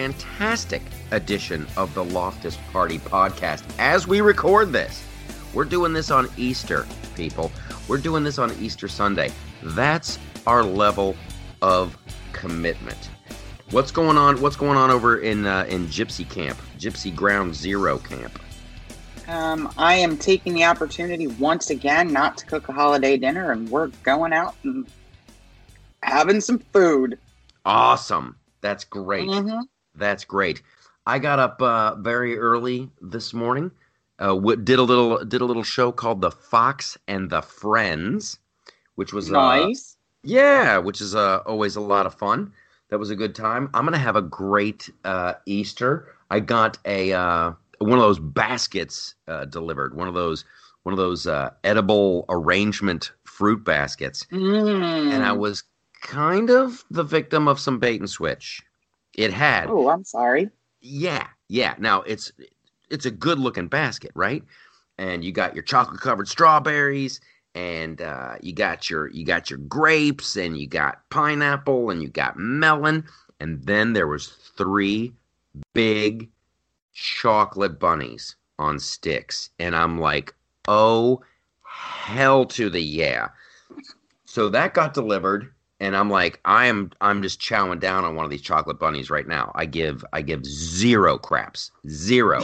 fantastic edition of the Loftus Party podcast. As we record this, we're doing this on Easter, people. We're doing this on Easter Sunday. That's our level of commitment. What's going on? What's going on over in Gypsy Camp, Gypsy Ground Zero Camp? I am taking the opportunity once again not to cook a holiday dinner, and we're going out and having some food. Awesome. That's great. Mm-hmm. That's great. I got up very early this morning. Did a little show called The Fox and the Friends, which was nice. Which is always a lot of fun. That was a good time. I'm gonna have a great Easter. I got one of those baskets delivered. One of those edible arrangement fruit baskets, and I was kind of the victim of some bait and switch. It had. Oh, I'm sorry. Yeah. Now it's a good looking basket, right? And you got your chocolate covered strawberries, and you got your grapes, and you got pineapple, and you got melon, and then there was 3 big chocolate bunnies on sticks, and I'm like, oh, hell to the yeah. So that got delivered, and I'm like, I'm just chowing down on one of these chocolate bunnies right now. I give 0 craps. 0.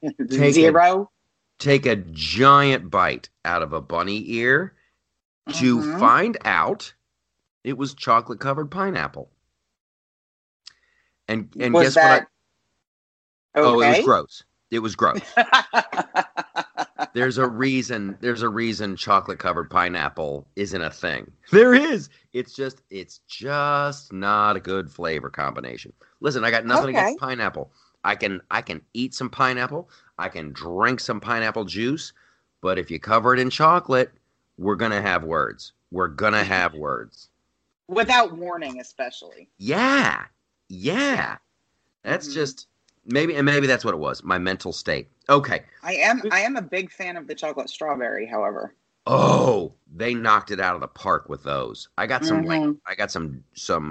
Take a giant bite out of a bunny ear to find out it was chocolate covered pineapple. And guess what? Oh, it was gross. It was gross. There's a reason chocolate covered pineapple isn't a thing. There is. It's just not a good flavor combination. Listen, I got nothing against pineapple. I can eat some pineapple. I can drink some pineapple juice. But if you cover it in chocolate, we're gonna have words. We're gonna have words. Without warning, especially. Yeah. That's just maybe that's what it was. My mental state. Okay. I am a big fan of the chocolate strawberry, however. Oh, they knocked it out of the park with those. I got some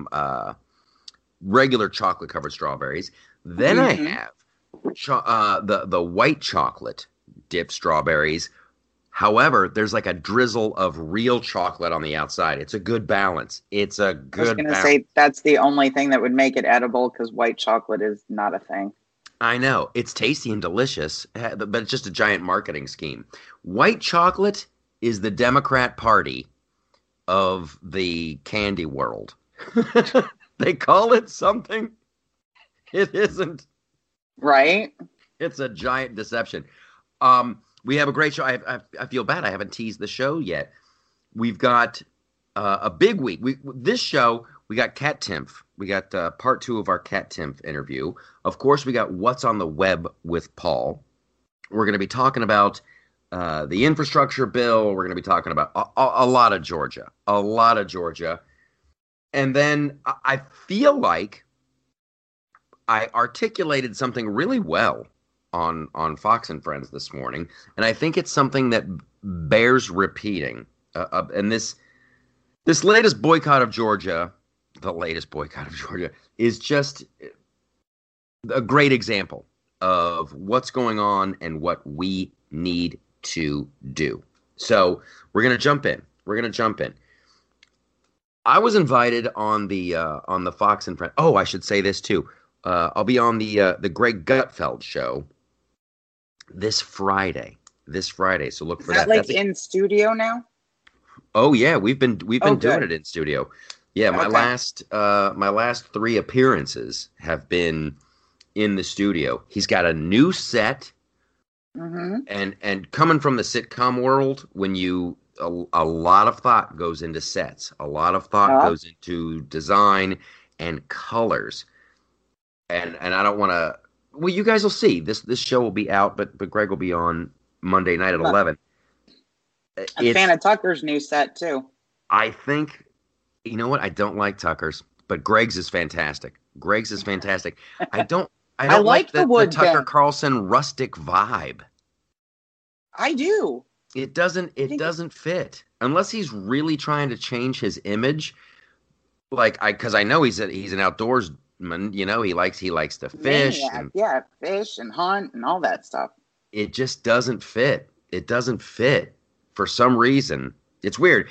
regular chocolate covered strawberries. Then I have the white chocolate dipped strawberries. However, there's like a drizzle of real chocolate on the outside. It's a good balance. I was going to say that's the only thing that would make it edible, because white chocolate is not a thing. I know. It's tasty and delicious, but it's just a giant marketing scheme. White chocolate is the Democrat Party of the candy world. They call it something. It isn't. Right? It's a giant deception. We have a great show. I feel bad I haven't teased the show yet. We've got a big week. This show, we got Kat Timpf. We got part 2 of our Kat Timpf interview. Of course, we got What's on the Web with Paul. We're going to be talking about the infrastructure bill. We're going to be talking about a lot of Georgia. And then I feel like I articulated something really well on Fox and Friends this morning, and I think it's something that bears repeating. And this latest boycott of Georgia, is just a great example of what's going on and what we need to do. So we're gonna jump in. I was invited on the Fox and Friends. Oh, I should say this too. I'll be on the Greg Gutfeld show this Friday. So look for that. Like in studio now? Oh yeah, we've been doing it in studio. Yeah, my last 3 appearances have been in the studio. He's got a new set, and coming from the sitcom world, when a lot of thought goes into sets, a lot of thought goes into design and colors, and I don't want to. Well, you guys will see. This show will be out, but Greg will be on Monday night at 11. I'm a fan of Tucker's new set too. I think, you know what? I don't like Tucker's, but Greg's is fantastic. I don't like the Tucker Carlson rustic vibe. I do. It doesn't fit unless he's really trying to change his image. Because I know he's an outdoors You know, he likes to fish, Maniac. and Yeah, fish and hunt and all that stuff. it just doesn't fit. It doesn't fit for some reason. It's weird.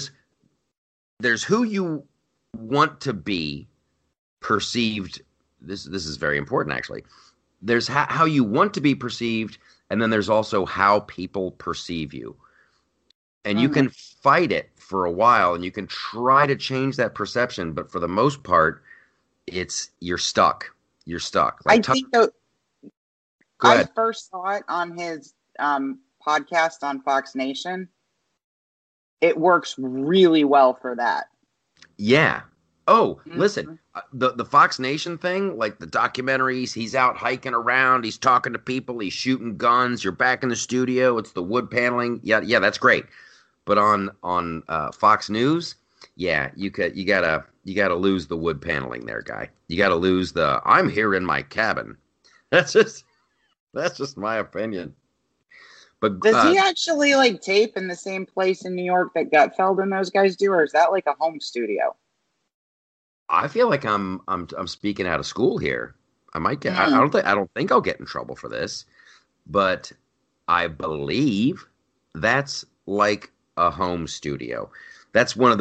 There's who you want to be perceived. This is very important, actually. There's how you want to be perceived, and then there's also how people perceive you. And you Mhm. can fight it for a while, and you can try to change that perception, but for the most part, you're stuck. You're stuck. I Like, think though go I ahead. first saw it on his podcast on Fox Nation. It works really well for that. Yeah. Oh, listen, Mhm. the Fox Nation thing, like the documentaries, he's out hiking around, he's talking to people, he's shooting guns. You're back in the studio. It's the wood paneling. Yeah, yeah, that's great. But on Fox News, yeah, you gotta lose the wood paneling there, guy. You gotta lose the I'm here in my cabin. That's just that's just my opinion. But Does he actually like tape in the same place in New York that Gutfeld and those guys do, or is that like a home studio? I feel like I'm speaking out of school here. I might get. Mm. I don't think I'll get in trouble for this, but I believe that's like a home studio. That's one of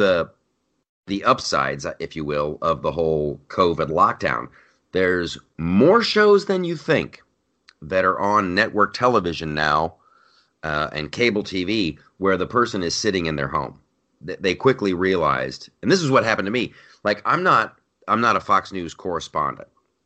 the upsides, if you will, of the whole COVID lockdown. There's more shows than you think that are on network television now and cable TV where the person is sitting in their home. They quickly realized, and this is what happened to me. Like I'm not a Fox News correspondent,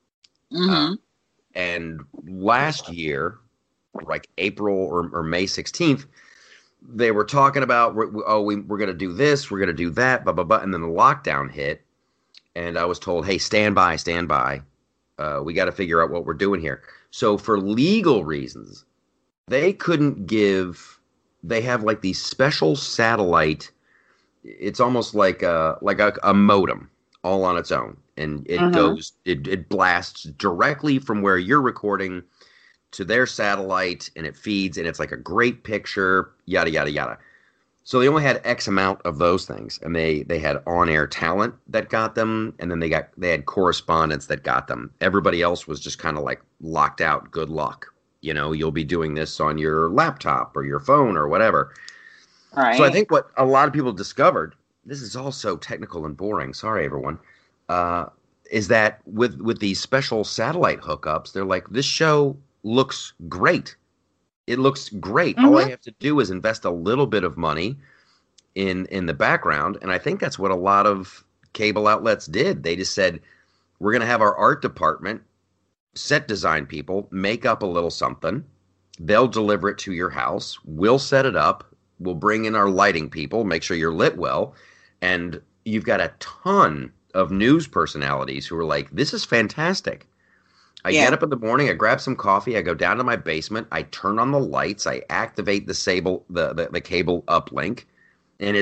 uh, Hmm. and last year, like April or May 16th, they were talking about we're going to do this, we're going to do that, blah blah blah, and then the lockdown hit, and I was told, hey, stand by, stand by. We got to figure out what we're doing here. So for legal reasons, they couldn't give. They have like these special satellite. It's almost like a modem all on its own, and Hmm. it blasts directly from where you're recording to their satellite, and it feeds, and it's like a great picture, yada yada yada. So they only had X amount of those things, and they had on air talent that got them, and then they had correspondents that got them. Everybody else was just kind of like locked out. Good luck. You know, you'll be doing this on your laptop or your phone or whatever. So I Right. think what a lot of people discovered, this is all so technical and boring. Sorry, everyone. Uh, is that with these special satellite hookups, they're like, this show looks great. It looks great. All I Hmm. have to do is invest a little bit of money in the background, and I think that's what a lot of cable outlets did. They just said, we're going to have our art department, set design people, make up a little something. They'll deliver it to your house. We'll set it up. We'll bring in our lighting people, make sure you're lit well. And you've got a ton of news personalities who are like, this is fantastic. I get Yeah. up in the morning, I grab some coffee, I go down to my basement, I turn on the lights, I activate the cable uplink, and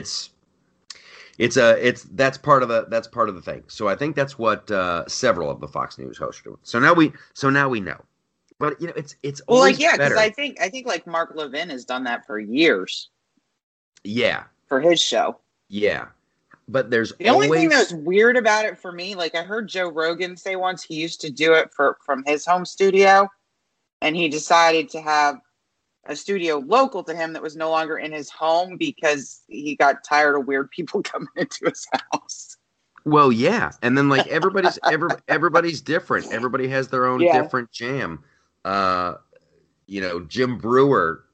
it's that's part of the thing. So I think that's what several of the Fox News hosts are doing. So now we know. But it's Well, like always yeah, because better. I think like Mark Levin has done that for years Yeah, for his show. yeah. But there's The only thing always that was weird about it for me, like I heard Joe Rogan say once he used to do it from his home studio, and he decided to have a studio local to him that was no longer in his home because he got tired of weird people coming into his house. well, yeah. And then like everybody's different. Everybody has their own Yeah. different jam. Uh, Jim Brewer,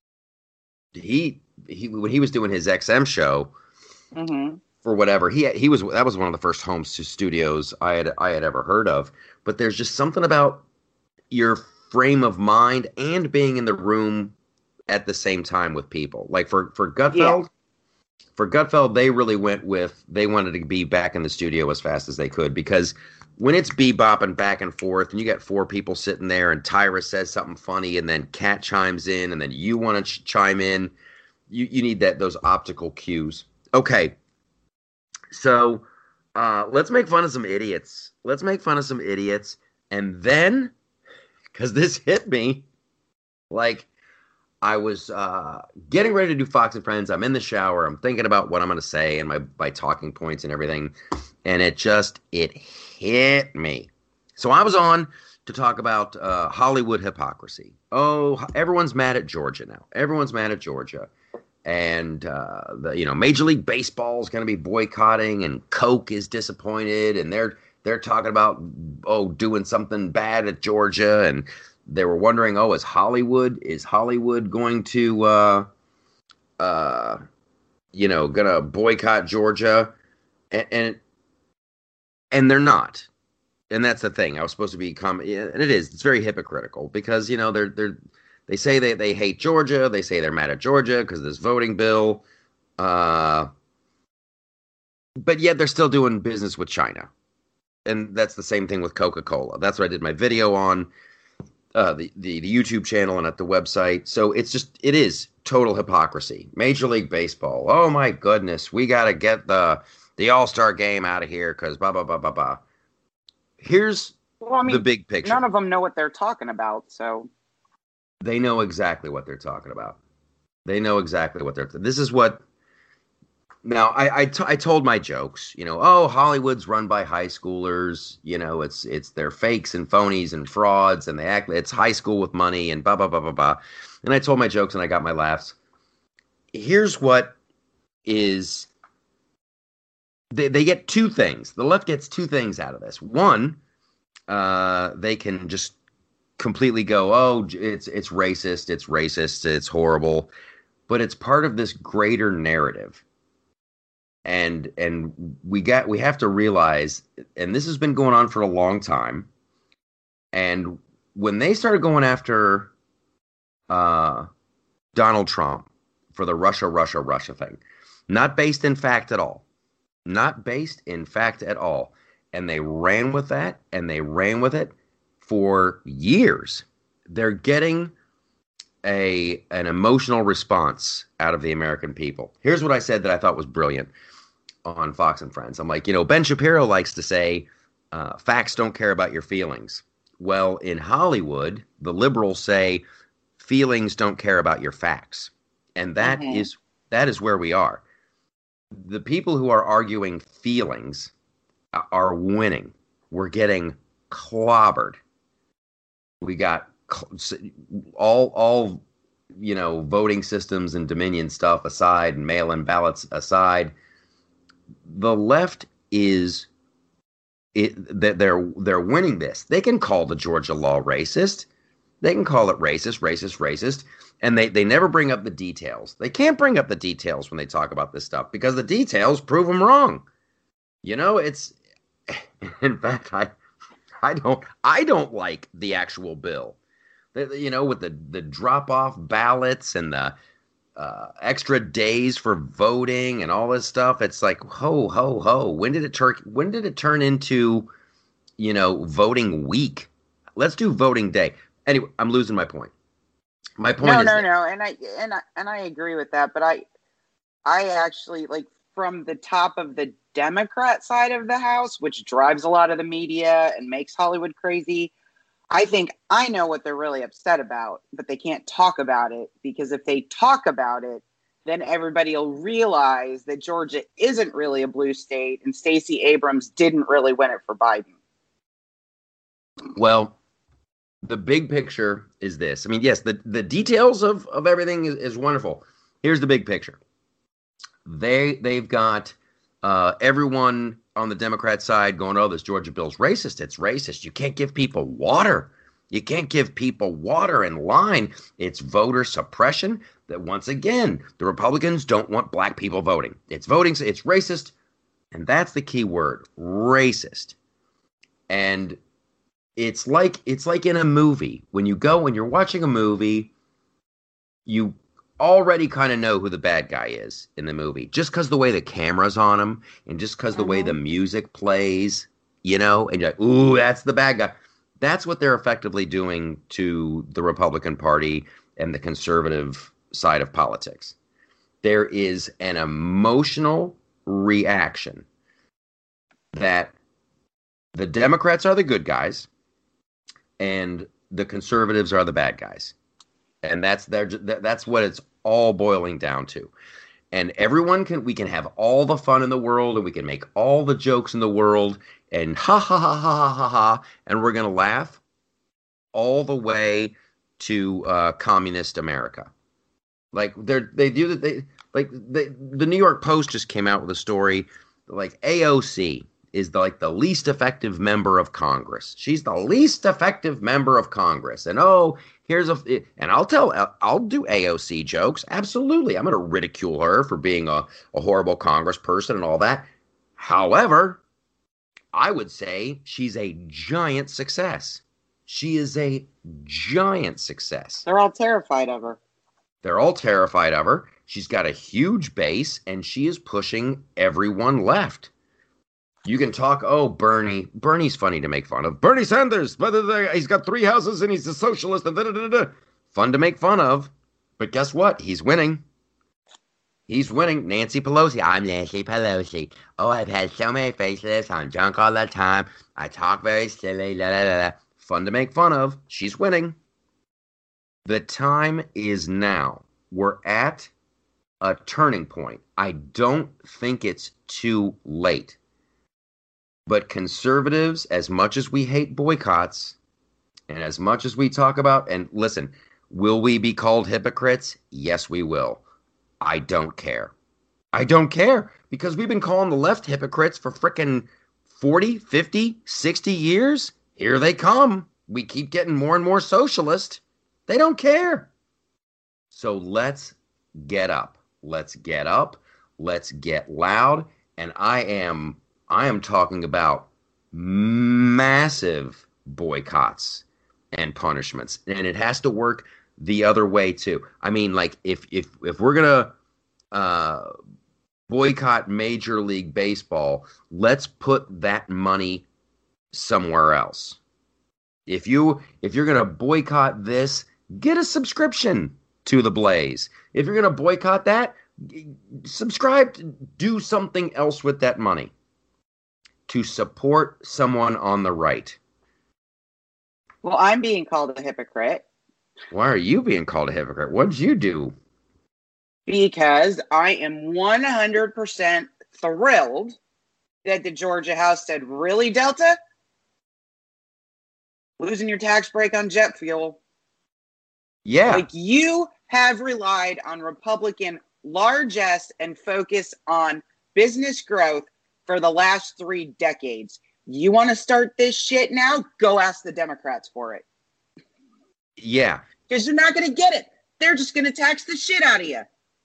he when he was doing his XM show Hmm. for whatever, he was that was one of the first home studios I had ever heard of. But there's just something about your frame of mind and being in the room at the same time with people. Like for Yeah. Gutfeld, they wanted to be back in the studio as fast as they could, because when it's bebopping back and forth and you got four people sitting there and Tyra says something funny and then Kat chimes in and then you want to chime in, you need those optical cues. Okay, so let's make fun of some idiots. Let's make fun of some idiots, and then because this hit me, like I was getting ready to do Fox and Friends. I'm in the shower. I'm thinking about what I'm going to say and my talking points and everything, and it hit me. So I was on to talk about Hollywood hypocrisy. Oh, everyone's mad at Georgia now. Everyone's mad at Georgia, and Major League Baseball is going to be boycotting, and Coke is disappointed, and they're talking about doing something bad at Georgia, and they were wondering, is Hollywood going to gonna boycott Georgia, and they're not. And that's the thing. I was supposed to be and it's very hypocritical because they say they hate Georgia. They say they're mad at Georgia because of this voting bill. But yet they're still doing business with China. And that's the same thing with Coca-Cola. That's what I did my video on the YouTube channel and at the website. So it is total hypocrisy. Major League Baseball. Oh my goodness, we got to get the All-Star game out of here because blah blah blah blah blah. Here's the big picture. None of them know what they're talking about, so they know exactly what they're talking about. They know exactly what this is what. Now, I told my jokes, Hollywood's run by high schoolers, it's they're fakes and phonies and frauds, and it's high school with money and blah, blah, blah, blah, blah. And I told my jokes and I got my laughs. Here's what is, they get two things. The left gets two things out of this. One, they can just completely go, it's racist, it's horrible, but it's part of this greater narrative. And we have to realize, and this has been going on for a long time. And when they started going after Donald Trump for the Russia thing, not based in fact at all, and they ran with that, and they ran with it for years. They're getting an emotional response out of the American people. Here's what I said that I thought was brilliant on Fox and Friends. I'm like, Ben Shapiro likes to say, facts don't care about your feelings. Well, in Hollywood, the liberals say feelings don't care about your facts. And that is where we are. The people who are arguing feelings are winning. We're getting clobbered. We got all voting systems and Dominion stuff aside and mail-in ballots aside. The left they're winning this. They can call the Georgia law racist. They can call it racist, and they never bring up the details. They can't bring up the details when they talk about this stuff because the details prove them wrong. It's in fact I don't like the actual bill. With the drop-off ballots and the extra days for voting and all this stuff. It's like, ho, ho, ho. When did it turn into, voting week? Let's do voting day. Anyway, I'm losing my point. My point no. And I agree with that. But I actually, like, from the top of the Democrat side of the house, which drives a lot of the media and makes Hollywood crazy, I think I know what they're really upset about, but they can't talk about it because if they talk about it, then everybody will realize that Georgia isn't really a blue state and Stacey Abrams didn't really win it for Biden. Well, the big picture is this. I mean, yes, the details of everything is wonderful. Here's the big picture. They've got everyone on the Democrat side going, this Georgia bill's racist. It's racist. You can't give people water. You can't give people water in line. It's voter suppression. That once again, the Republicans don't want black people voting. It's racist. And that's the key word, racist. And it's like in a movie. When you're watching a movie, you already kind of know who the bad guy is in the movie just because the way the camera's on him and just because the way the music plays, and you're like, ooh, that's the bad guy. That's what they're effectively doing to the Republican Party and the conservative side of politics. There is an emotional reaction that the Democrats are the good guys and the conservatives are the bad guys. And that's what it's all boiling down to. And we can have all the fun in the world and we can make all the jokes in the world and ha ha ha ha ha ha ha, and we're gonna laugh all the way to communist America. Like they do that. The New York Post just came out with a story like AOC is the least effective member of Congress. She's the least effective member of Congress. And I'll do AOC jokes. Absolutely. I'm going to ridicule her for being a horrible congressperson and all that. However, I would say she's a giant success. She is a giant success. They're all terrified of her. They're all terrified of her. She's got a huge base, and she is pushing everyone left. You can talk, Bernie. Bernie's funny to make fun of. Bernie Sanders, he's got 3 houses, and he's a socialist. And fun to make fun of. But guess what? He's winning. He's winning. Nancy Pelosi. I'm Nancy Pelosi. Oh, I've had so many facelifts. I'm drunk all the time. I talk very silly. La, la, la, la. Fun to make fun of. She's winning. The time is now. We're at a turning point. I don't think it's too late. But conservatives, as much as we hate boycotts, and as much as we talk about, and listen, will we be called hypocrites? Yes, we will. I don't care. I don't care, because we've been calling the left hypocrites for frickin' 40, 50, 60 years. Here they come. We keep getting more and more socialist. They don't care. So let's get up. Let's get up. Let's get loud. And I am talking about massive boycotts and punishments. And it has to work the other way too. I mean, like if we're gonna boycott Major League Baseball, let's put that money somewhere else. If you're gonna boycott this, get a subscription to the Blaze. If you're gonna boycott that, subscribe. Do something else with that money to support someone on the right. Well, I'm being called a hypocrite. Why are you being called a hypocrite? What did you do? Because I am 100% thrilled that the Georgia House said, really, Delta? Losing your tax break on jet fuel. Yeah. Like, you have relied on Republican largesse and focus on business growth for the last 3 decades. You want to start this shit now? Go ask the Democrats for it. Yeah. Because you're not going to get it. They're just going to tax the shit out of you.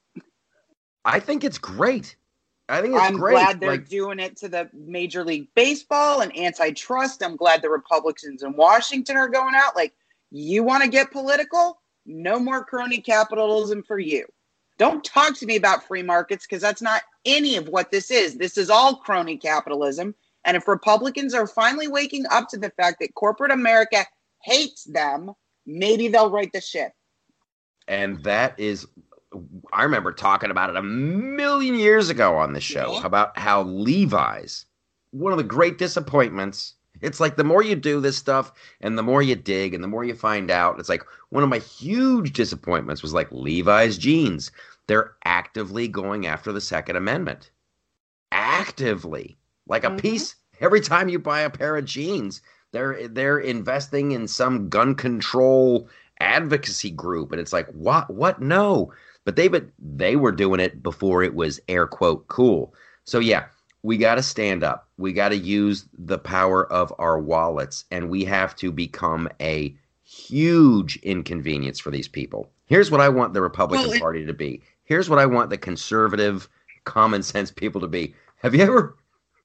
I think it's great. I'm glad they're doing it to the Major League Baseball and antitrust. I'm glad the Republicans in Washington are going out. Like, you want to get political? No more crony capitalism for you. Don't talk to me about free markets, because that's not any of what this is. This is all crony capitalism. And if Republicans are finally waking up to the fact that corporate America hates them, maybe they'll right the ship. And that is, I remember talking about it a million years ago on this show, about how Levi's, one of the great disappointments. It's like the more you do this stuff and the more you dig and the more you find out, it's like one of my huge disappointments was like Levi's jeans. They're actively going after the Second Amendment. Actively. Like a piece, every time you buy a pair of jeans, they're investing in some gun control advocacy group. And it's like, what? No. But they were doing it before it was air quote cool. So yeah, we got to stand up. We got to use the power of our wallets, and we have to become a huge inconvenience for these people. Here's what I want the Republican Party to be. Here's what I want the conservative, common sense people to be. Have you ever,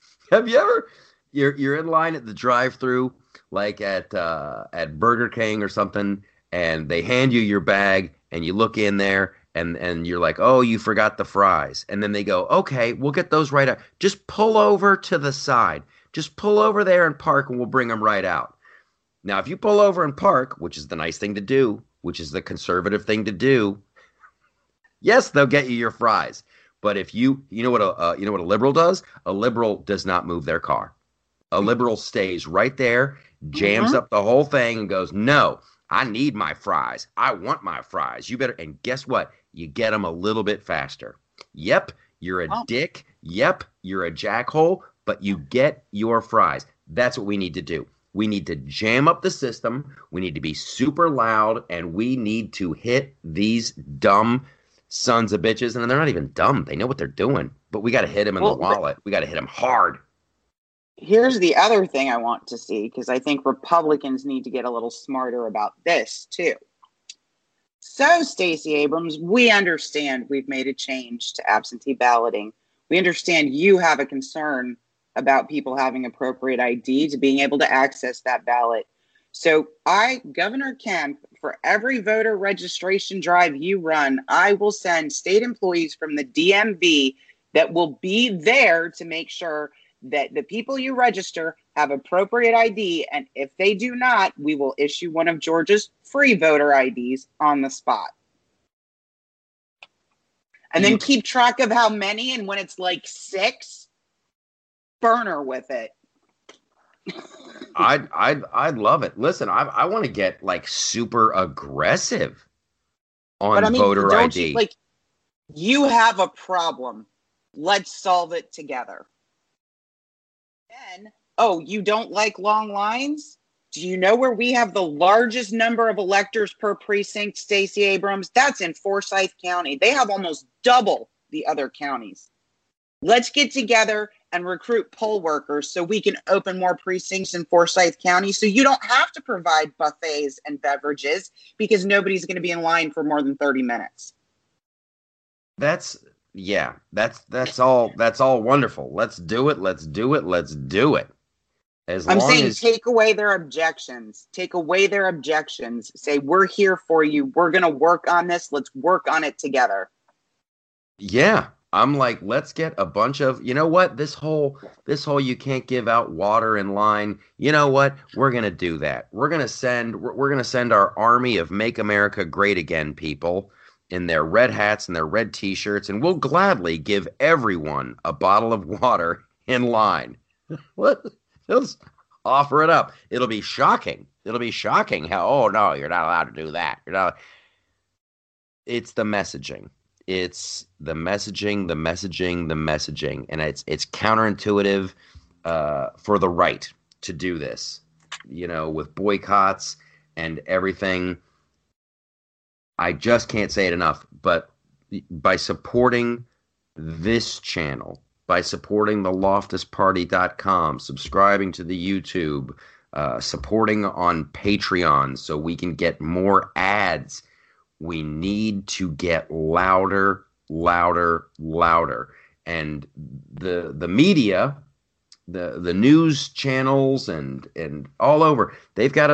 you're in line at the drive-thru, like at Burger King or something, and they hand you your bag, and you look in there, and you're like, oh, you forgot the fries. And then they go, okay, we'll get those right out. Just pull over to the side. Just pull over there and park, and we'll bring them right out. Now, if you pull over and park, which is the nice thing to do, which is the conservative thing to do, yes, they'll get you your fries. But if you know what a liberal does? A liberal does not move their car. A liberal stays right there, jams up the whole thing, and goes, no, I need my fries. I want my fries. You better, and guess what? You get them a little bit faster. Yep, you're a Oh, dick. Yep, you're a jackhole, but you get your fries. That's what we need to do. We need to jam up the system. We need to be super loud, and we need to hit these dumb sons of bitches. And they're not even dumb. They know what they're doing, but we got to hit them in the well, wallet. We got to hit them hard. here's the other thing I want to see, because I think Republicans need to get a little smarter about this too. So, Stacey Abrams, we understand we've made a change to absentee balloting. We understand you have a concern about people having appropriate ID to being able to access that ballot. So, Governor Kemp, for every voter registration drive you run, I will send state employees from the DMV that will be there to make sure that the people you register have appropriate ID. And if they do not, we will issue one of Georgia's free voter IDs on the spot. And then keep track of how many, and when it's like 6, burner with it. I'd love it. Listen, I want to get like super aggressive on voter ID. You have a problem. Let's solve it together. Then, you don't like long lines? Do you know where we have the largest number of electors per precinct, Stacey Abrams? That's in Forsyth County. They have almost double the other counties. Let's get together and recruit poll workers so we can open more precincts in Forsyth County so you don't have to provide buffets and beverages because nobody's going to be in line for more than 30 minutes. That's all wonderful. Let's do it. I'm saying take away their objections. Say, we're here for you. We're going to work on this. Let's work on it together. Yeah. I'm like, let's get a bunch of, you know what? This whole you can't give out water in line. You know what? We're going to do that. We're going to send our army of Make America Great Again people in their red hats and their red t-shirts, and we'll gladly give everyone a bottle of water in line. What? Let's offer it up. It'll be shocking. How, oh no, you're not allowed to do that. It's the messaging. It's the messaging. And it's counterintuitive for the right to do this, with boycotts and everything. I just can't say it enough, but by supporting this channel, by supporting the loftusparty.com, subscribing to the YouTube, supporting on Patreon so we can get more ads, we need to get louder. And the media, the news channels and all over, they've got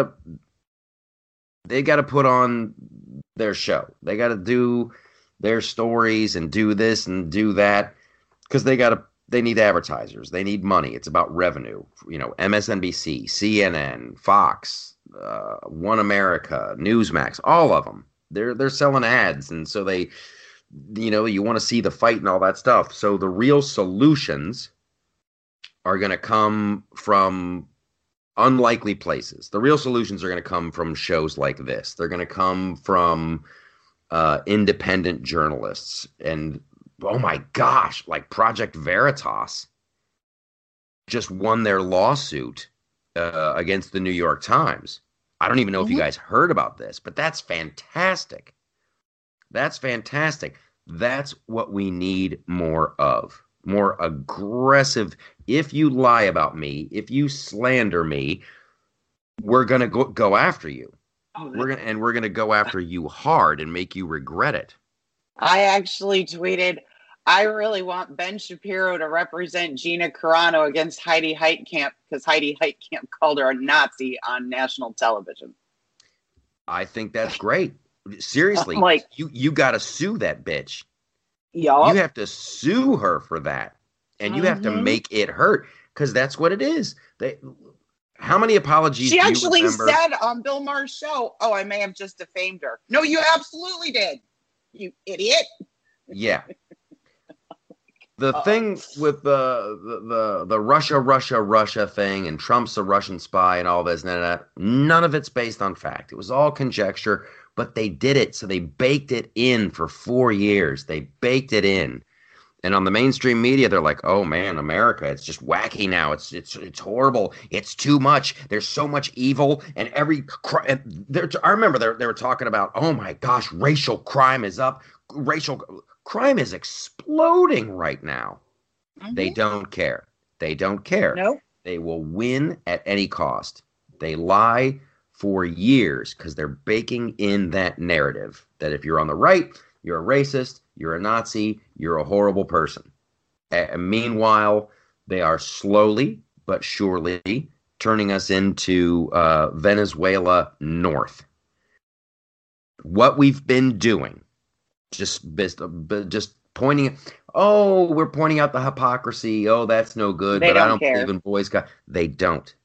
to put on their show. They got to do their stories and do this and do that because they need advertisers. They need money. It's about revenue. MSNBC, CNN, Fox, One America, Newsmax, all of them. They're selling ads, and so they, you want to see the fight and all that stuff. So the real solutions are going to come from unlikely places. The real solutions are going to come from shows like this. They're going to come from independent journalists. And oh my gosh, like Project Veritas just won their lawsuit against the New York Times. I don't even know if you guys heard about this, but that's fantastic. That's what we need more of. More aggressive. If you lie about me, if you slander me, we're gonna go after you. We're gonna go after you hard and make you regret it. I actually tweeted, I really want Ben Shapiro to represent Gina Carano against Heidi Heitkamp because Heidi Heitkamp called her a Nazi on national television. I think that's great. Seriously, you got to sue that bitch. Yep. You have to sue her for that. And you have to make it hurt because that's what it is. How many apologies she do you actually remember? Said on Bill Maher's show, I may have just defamed her. No, you absolutely did. You idiot. Yeah. The thing with the Russia thing and Trump's a Russian spy and all this, none of it's based on fact. It was all conjecture, but they did it. So they baked it in for 4 years. They baked it in. And on the mainstream media, they're like, "Oh man, America, it's just wacky now. It's horrible. It's too much. There's so much evil, and I remember they were talking about, oh my gosh, racial crime is up. Racial crime is exploding right now. Mm-hmm. They don't care. They don't care. Nope. They will win at any cost. They lie for years because they're baking in that narrative that if you're on the right, you're a racist, you're a Nazi, you're a horrible person. Meanwhile, they are slowly but surely turning us into Venezuela North. What we've been doing, just pointing, we're pointing out the hypocrisy. Oh, that's no good. But I don't care. believe in boys. They don't.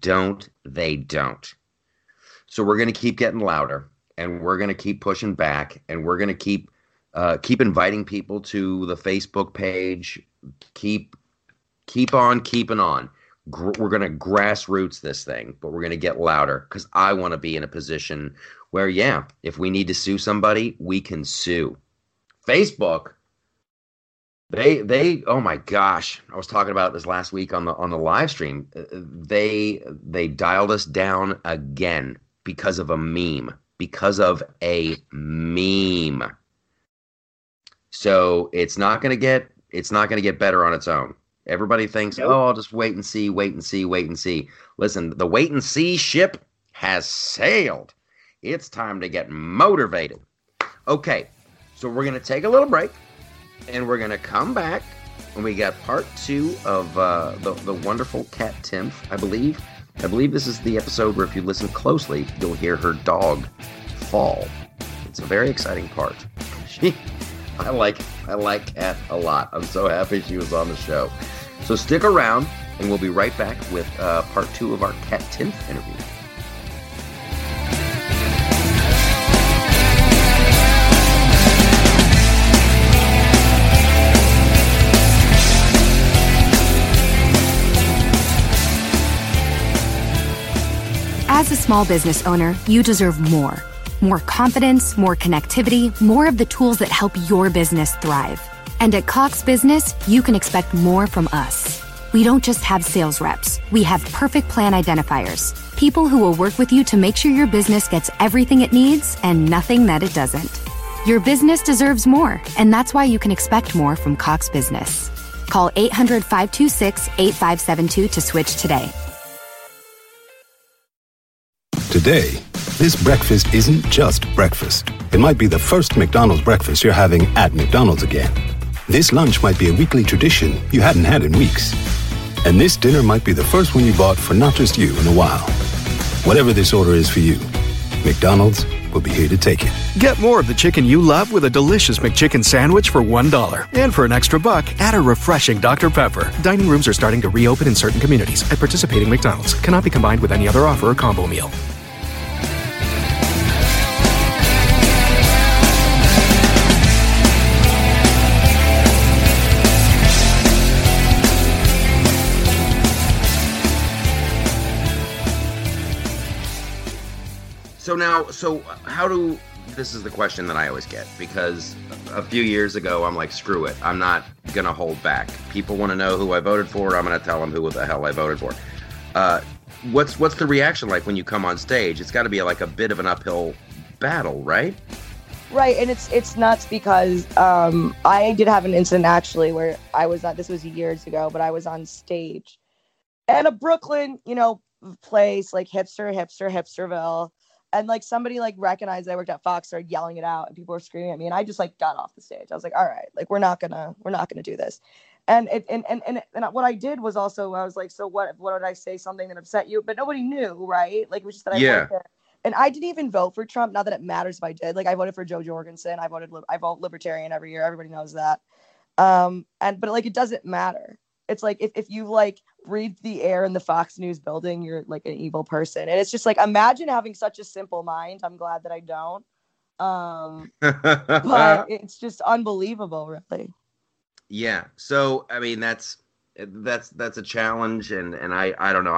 So we're going to keep getting louder, and we're going to keep pushing back, and we're going to keep inviting people to the Facebook page. Keep on keeping on. We're going to grassroots this thing, but we're going to get louder because I want to be in a position where, if we need to sue somebody, we can sue. Facebook, they oh my gosh, I was talking about this last week on the live stream. They dialed us down again because of a meme. So it's not going to get better on its own. Everybody thinks, nope. I'll just wait and see. Listen, the wait and see ship has sailed. It's time to get motivated. Okay, so we're going to take a little break, and we're going to come back, and we got part 2 of the wonderful Kat Timpf, I believe. I believe this is the episode where if you listen closely, you'll hear her dog fall. It's a very exciting part. I like Kat a lot. I'm so happy she was on the show. So stick around, and we'll be right back with part 2 of our Kat Timpf interview. As a small business owner, you deserve more. More confidence, more connectivity, more of the tools that help your business thrive. And at Cox Business, you can expect more from us. We don't just have sales reps. We have perfect plan identifiers. People who will work with you to make sure your business gets everything it needs and nothing that it doesn't. Your business deserves more, and that's why you can expect more from Cox Business. Call 800-526-8572 to switch today. Today, this breakfast isn't just breakfast. It might be the first McDonald's breakfast you're having at McDonald's again. This lunch might be a weekly tradition you hadn't had in weeks. And this dinner might be the first one you bought for not just you in a while. Whatever this order is for you, McDonald's will be here to take it. Get more of the chicken you love with a delicious McChicken sandwich for $1. And for an extra $1, add a refreshing Dr. Pepper. Dining rooms are starting to reopen in certain communities at participating McDonald's. Cannot be combined with any other offer or combo meal. This is the question that I always get, because a few years ago, I'm like, screw it. I'm not going to hold back. People want to know who I voted for. I'm going to tell them who the hell I voted for. What's the reaction like when you come on stage? It's got to be like a bit of an uphill battle, right? Right, and it's nuts because I did have an incident actually where I was this was years ago, but I was on stage at a Brooklyn, place like hipsterville. And like somebody like recognized I worked at Fox, started yelling it out, and people were screaming at me, and I just like got off the stage. I was like, all right, like we're not gonna do this. And what I did was also, I was like, so what did I say something that upset you? But nobody knew, right? Like it was just that I worked there. And I didn't even vote for Trump. Not that it matters if I did. Like I voted for Joe Jorgensen. I vote Libertarian every year. Everybody knows that. But like it doesn't matter. It's like if you like breathe the air in the Fox News building, you're like an evil person. And it's just like, imagine having such a simple mind. I'm glad that I don't. But it's just unbelievable, really. Yeah. So I mean that's a challenge, and I don't know.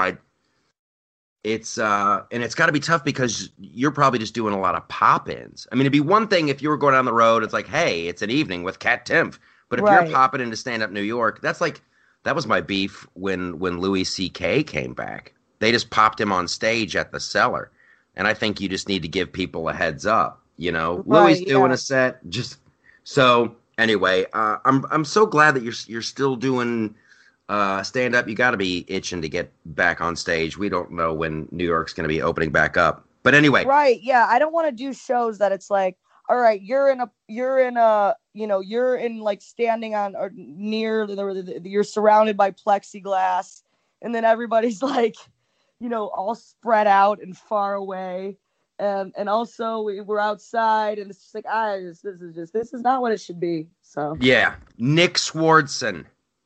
It's and it's got to be tough because you're probably just doing a lot of pop-ins. I mean, it'd be one thing if you were going down the road, it's like, hey, it's an evening with Kat Timpf. But if you're Right. popping into stand up New York, that's like that was my beef when Louis C.K. came back. They just popped him on stage at the Cellar. And I think you just need to give people a heads up, you know. Right, Louis doing yeah. a set, just so anyway, I'm so glad that you're still doing stand up. You got to be itching to get back on stage. We don't know when New York's going to be opening back up. But anyway, Right. Yeah. I don't want to do shows that it's like, all right, you're in a, you're in like standing on or near you're surrounded by plexiglass, and then everybody's like, all spread out and far away. And also we're outside, and it's just like, this is not what it should be. So, yeah, Nick Swardson.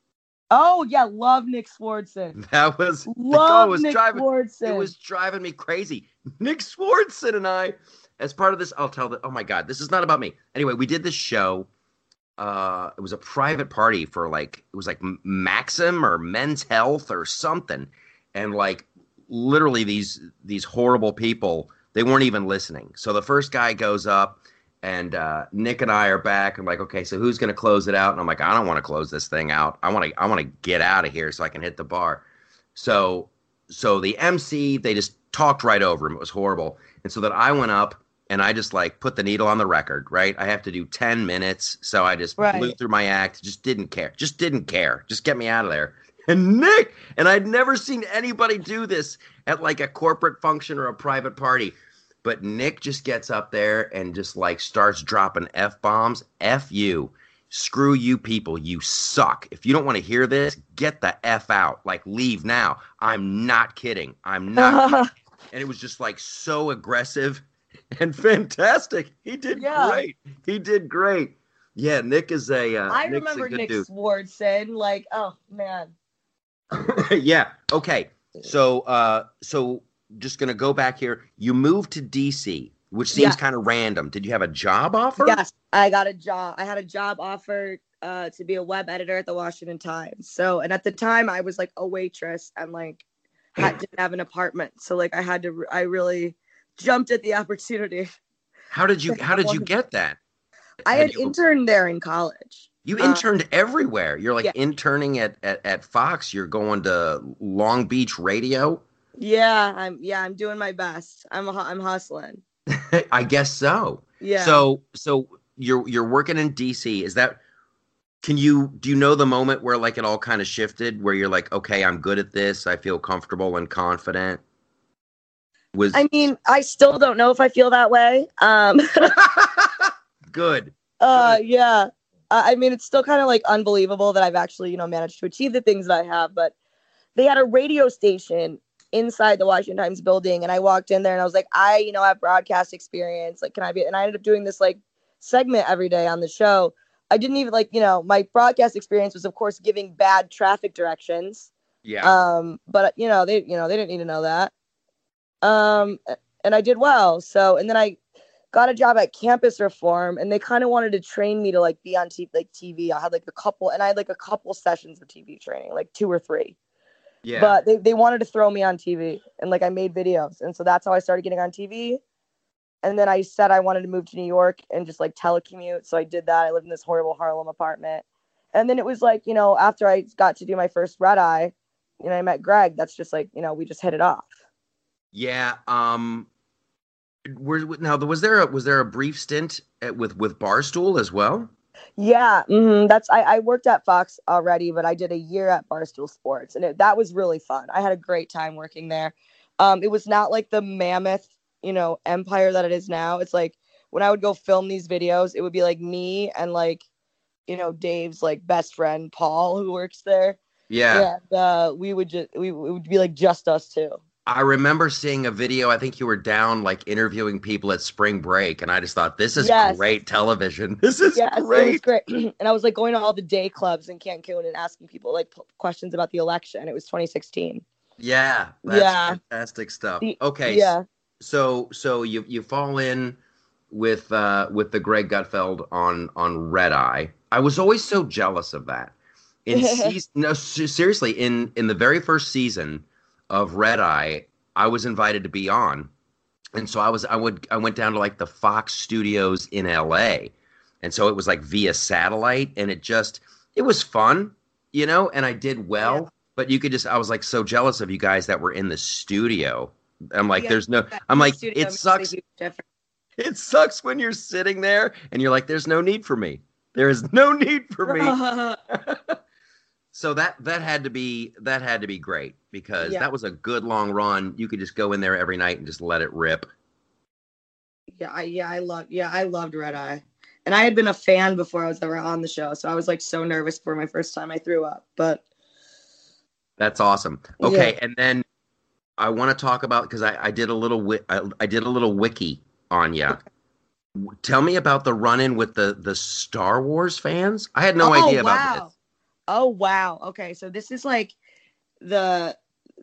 oh yeah, love Nick Swardson. That was Love it was Nick driving Swardson. it was driving me crazy. Nick Swardson and I, as part of this, I'll tell that. Oh my God, this is not about me. Anyway, we did this show. It was a private party for it was like Maxim or Men's Health or something, and like literally these horrible people. They weren't even listening. So the first guy goes up, and Nick and I are back. I'm like, okay, so who's going to close it out? And I'm like, I don't want to close this thing out. I want to get out of here so I can hit the bar. So the MC, they just talked right over him. It was horrible. And so that I went up and I just like put the needle on the record, right? I have to do 10 minutes. So I just blew through my act. Just didn't care. Just get me out of there. And Nick, and I'd never seen anybody do this at like a corporate function or a private party. But Nick just gets up there and just like starts dropping F-bombs. F you. Screw you people. You suck. If you don't want to hear this, get the F out. Like, leave now. I'm not kidding. I'm not kidding. And it was just like so aggressive and fantastic. He did great. He did great. Yeah, Nick is I Nick's remember a good Nick dude. Swardson. Like, oh man. Yeah. Okay. So just gonna go back here. You moved to DC, which seems kind of random. Did you have a job offer? Yes, I got a job. I had a job offer to be a web editor at the Washington Times. So, and at the time I was like a waitress and like didn't have an apartment. So like I really jumped at the opportunity. How did you get that? I had interned there in college. You interned everywhere. You're like interning at Fox. You're going to Long Beach Radio. Yeah, I'm doing my best. I'm hustling. I guess so. Yeah. So you're working in DC. Is that do you know the moment where like it all kind of shifted where you're like, okay, I'm good at this. I feel comfortable and confident. I mean, I still don't know if I feel that way. Good. Yeah. I mean, it's still kind of like unbelievable that I've actually, managed to achieve the things that I have, but they had a radio station inside the Washington Times building. And I walked in there and I was like, I have broadcast experience. Like, can I be, and I ended up doing this like segment every day on the show. I didn't even my broadcast experience was of course giving bad traffic directions. Yeah. But they didn't need to know that. And I did well. So, and then I got a job at Campus Reform, and they kind of wanted to train me to like be on TV. I had like a couple sessions of TV training, like 2 or 3. Yeah. But they wanted to throw me on TV, and like I made videos, and so that's how I started getting on TV. And then I said I wanted to move to New York and just like telecommute, so I did that. I lived in this horrible Harlem apartment, and then it was like after I got to do my first red eye, I met Greg. That's just like we just hit it off. Yeah. Was there a brief stint with Barstool as well? Yeah, I worked at Fox already, but I did a year at Barstool Sports, and that was really fun. I had a great time working there. It was not like the mammoth, empire that it is now. It's like when I would go film these videos, it would be like me and like, Dave's like best friend Paul who works there. Yeah. And we would be like just us two. I remember seeing a video. I think you were down like interviewing people at spring break, and I just thought, this is great television. This is great. It was great. And I was like going to all the day clubs in Cancun and asking people like questions about the election. It was 2016. Yeah, that's fantastic stuff. Okay, yeah. So you fall in with the Greg Gutfeld on Red Eye. I was always so jealous of that. In season, no, seriously, in the very first season of Red Eye, I was invited to be on, and so I went down to like the Fox studios in LA, and so it was like via satellite, and it was fun, and I did well. Yeah. But I was like so jealous of you guys that were in the studio. I'm like, it sucks. It sucks when you're sitting there and you're like, there's no need for me. There is no need for me. So that had to be great because that was a good long run. You could just go in there every night and just let it rip. I loved Red Eye. And I had been a fan before I was ever on the show, so I was like so nervous for my first time. I threw up, but that's awesome. Okay, and then I want to talk about because I did a little wiki on you. Okay. Tell me about the run-in with the Star Wars fans. I had no idea about this. Oh wow. Okay, so this is like the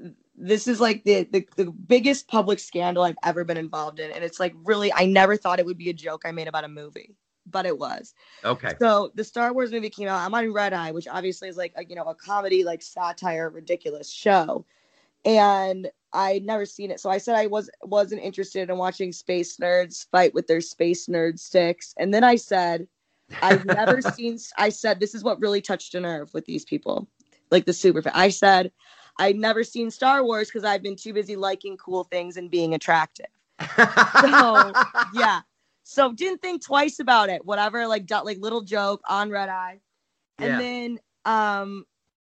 biggest public scandal I've ever been involved in, and it's like really I never thought it would be a joke I made about a movie, but it was. Okay. So the Star Wars movie came out. I'm on Red Eye, which obviously is like a comedy, like satire, ridiculous show, and I'd never seen it. So I said I wasn't interested in watching space nerds fight with their space nerd sticks, and then I said. I've never seen. I said this is what really touched a nerve with these people, like the super fan. I said I'd never seen Star Wars because I've been too busy liking cool things and being attractive. So yeah, so didn't think twice about it. Whatever, like little joke on Red Eye, and then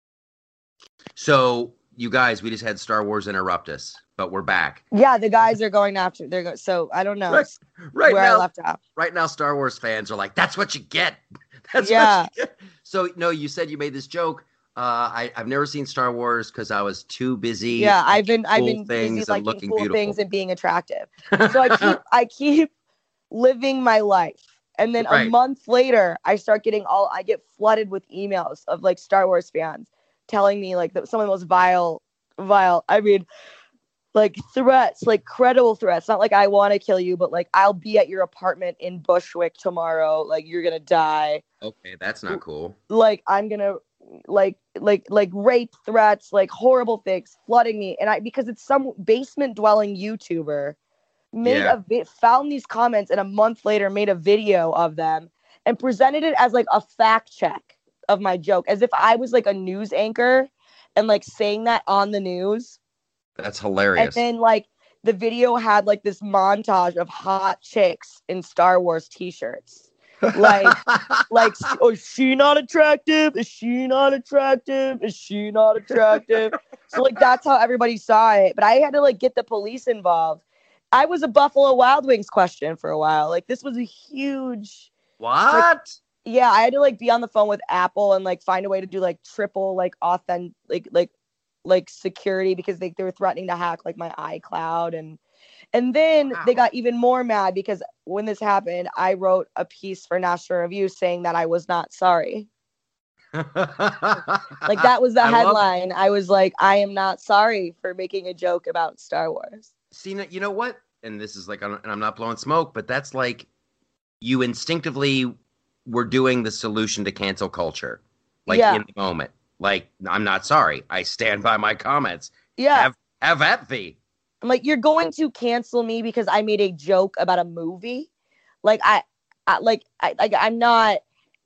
So you guys, we just had Star Wars interrupt us, but we're back. Yeah, the guys are going after. So I don't know right where now, I left out. Right now, Star Wars fans are like, "That's what you get." What you get. So no, you said you made this joke. I've never seen Star Wars because I was too busy. Yeah, I've been busy liking cool things and being attractive. So I keep living my life, and then a month later, I get flooded with emails of like Star Wars fans telling me like that some of the most vile. I mean, like threats, like credible threats. Not like I want to kill you, but like I'll be at your apartment in Bushwick tomorrow. Like you're gonna die. Okay, that's not cool. Like I'm gonna like rape threats, like horrible things flooding me, and because it's some basement dwelling YouTuber found these comments and a month later made a video of them and presented it as like a fact check of my joke, as if I was like a news anchor and like saying that on the news. That's hilarious. And then like the video had like this montage of hot chicks in Star Wars t-shirts. Like, oh, is she not attractive? Is she not attractive? Is she not attractive? So like that's how everybody saw it. But I had to like get the police involved. I was a Buffalo Wild Wings question for a while. Like this was a huge what? Like, yeah, I had to like be on the phone with Apple and like find a way to do like triple like authentic like security because they were threatening to hack like my iCloud and then they got even more mad because when this happened, I wrote a piece for National Review saying that I was not sorry. Like that was the headline. I was like, I am not sorry for making a joke about Star Wars. See, you know what? And this is like, and I'm not blowing smoke, but that's like you instinctively were doing the solution to cancel culture, like in the moment. Like, I'm not sorry. I stand by my comments. Yeah. Have at thee. I'm like, you're going to cancel me because I made a joke about a movie. Like, I'm not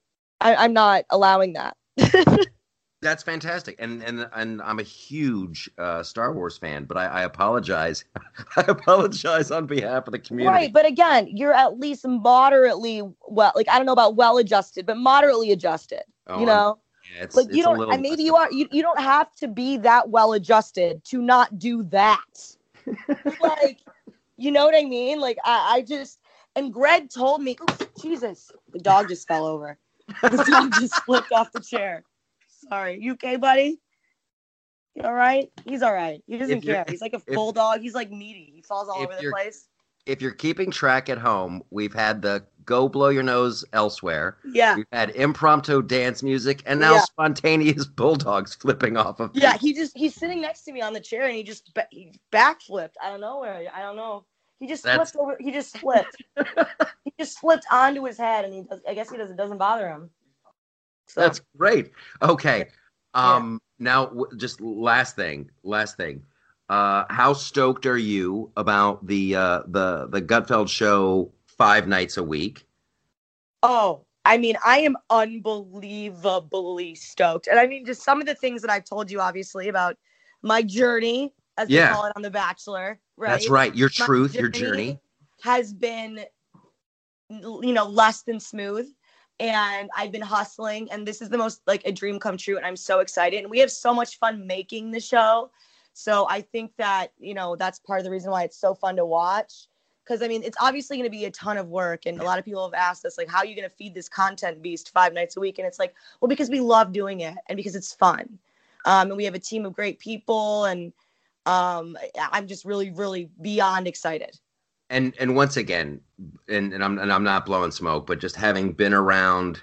allowing that. That's fantastic. And I'm a huge Star Wars fan, but I apologize. I apologize on behalf of the community. Right. But again, you're at least moderately I don't know about well-adjusted, but moderately adjusted, you know? Yeah, it's, like it's you don't, and maybe you are. You don't have to be that well adjusted to not do that. Like, you know what I mean? Like I just, and Greg told me, oops, Jesus, the dog just fell over. The dog just flipped off the chair. Sorry, you okay, buddy? You all right? He's all right. He doesn't care. He's like a bulldog. He's like needy. He falls all over the place. If you're keeping track at home, we've had the Go Blow Your Nose Elsewhere. Yeah. We've had impromptu dance music, and now spontaneous bulldogs flipping off of. Yeah, he's sitting next to me on the chair, and he backflipped out of nowhere. I don't know. He just flipped over. He just flipped. He just flipped onto his head, and I guess it doesn't bother him. So That's great. Okay. Yeah. Now just last thing. How stoked are you about the Gutfeld show 5 nights a week? Oh, I mean, I am unbelievably stoked. And I mean, just some of the things that I've told you, obviously, about my journey, as they Yeah, call it on The Bachelor, that's right? right. Your My truth, your journey. has been, less than smooth. And I've been hustling, and this is the most like a dream come true. And I'm so excited. And we have so much fun making the show. So I think that, that's part of the reason why it's so fun to watch. Because I mean, it's obviously going to be a ton of work. And a lot of people have asked us, like, how are you going to feed this content beast 5 nights a week? And it's like, well, because we love doing it and because it's fun. And we have a team of great people. And I'm just really, really beyond excited. And once again, and I'm not blowing smoke, but just having been around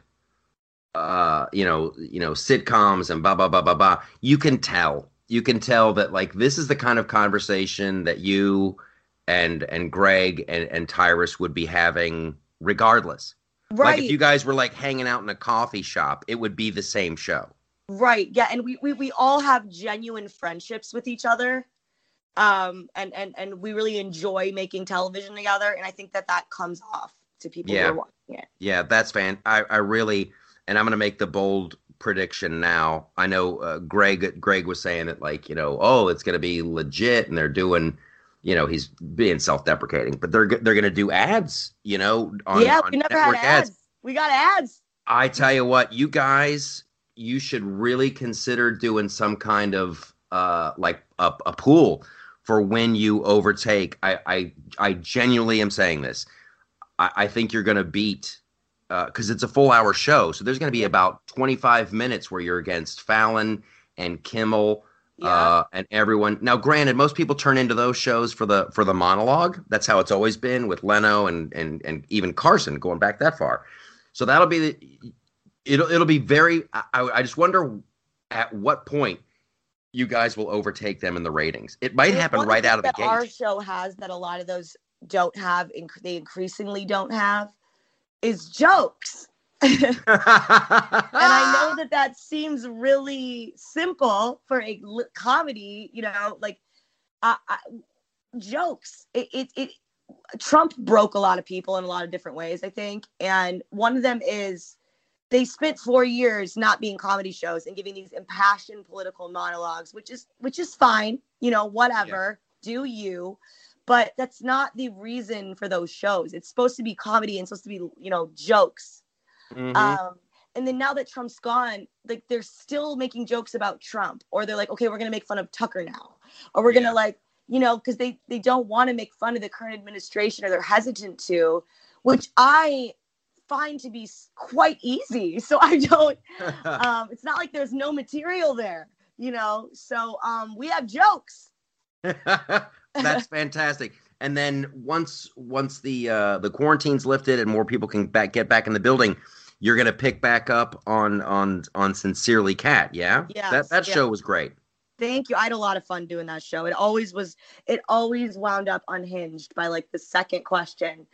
sitcoms and blah blah blah blah blah, you can tell that like this is the kind of conversation that you and Greg and Tyrus would be having regardless. Right. Like if you guys were like hanging out in a coffee shop, it would be the same show. Right. Yeah. And we all have genuine friendships with each other. And we really enjoy making television together. And I think that comes off to people who are watching it. Yeah, that's I really, and I'm going to make the bold prediction now. I know Greg was saying that like, oh, it's going to be legit and they're doing, he's being self-deprecating, but they're going to do ads, on we on never network had ads. We got ads. I tell you what, you guys, you should really consider doing some kind of like a pool for when you overtake. I genuinely am saying this. I think you're going to beat, because it's a full hour show. So there's going to be about 25 minutes where you're against Fallon and Kimmel and everyone. Now, granted, most people turn into those shows for the monologue. That's how it's always been with Leno and even Carson going back that far. So that'll be it'll be very. I just wonder at what point you guys will overtake them in the ratings. It might happen right out of the gate. Our show has that a lot of those don't have, they increasingly don't have, is jokes. And I know that seems really simple for a comedy, like jokes. Trump broke a lot of people in a lot of different ways, I think. And one of them is they spent 4 years not being comedy shows and giving these impassioned political monologues, which is fine, whatever, do you, but that's not the reason for those shows. It's supposed to be comedy and supposed to be, jokes. Mm-hmm. And then now that Trump's gone, like they're still making jokes about Trump, or they're like, okay, we're going to make fun of Tucker now, or we're going to because they don't want to make fun of the current administration, or they're hesitant to, which I find to be quite easy. So I don't, it's not like there's no material there, so we have jokes. That's fantastic. And then once the quarantine's lifted and more people can get back in the building, you're going to pick back up on Sincerely Kat. Yeah. Yeah. That show was great. Thank you. I had a lot of fun doing that show. It always wound up unhinged by like the second question.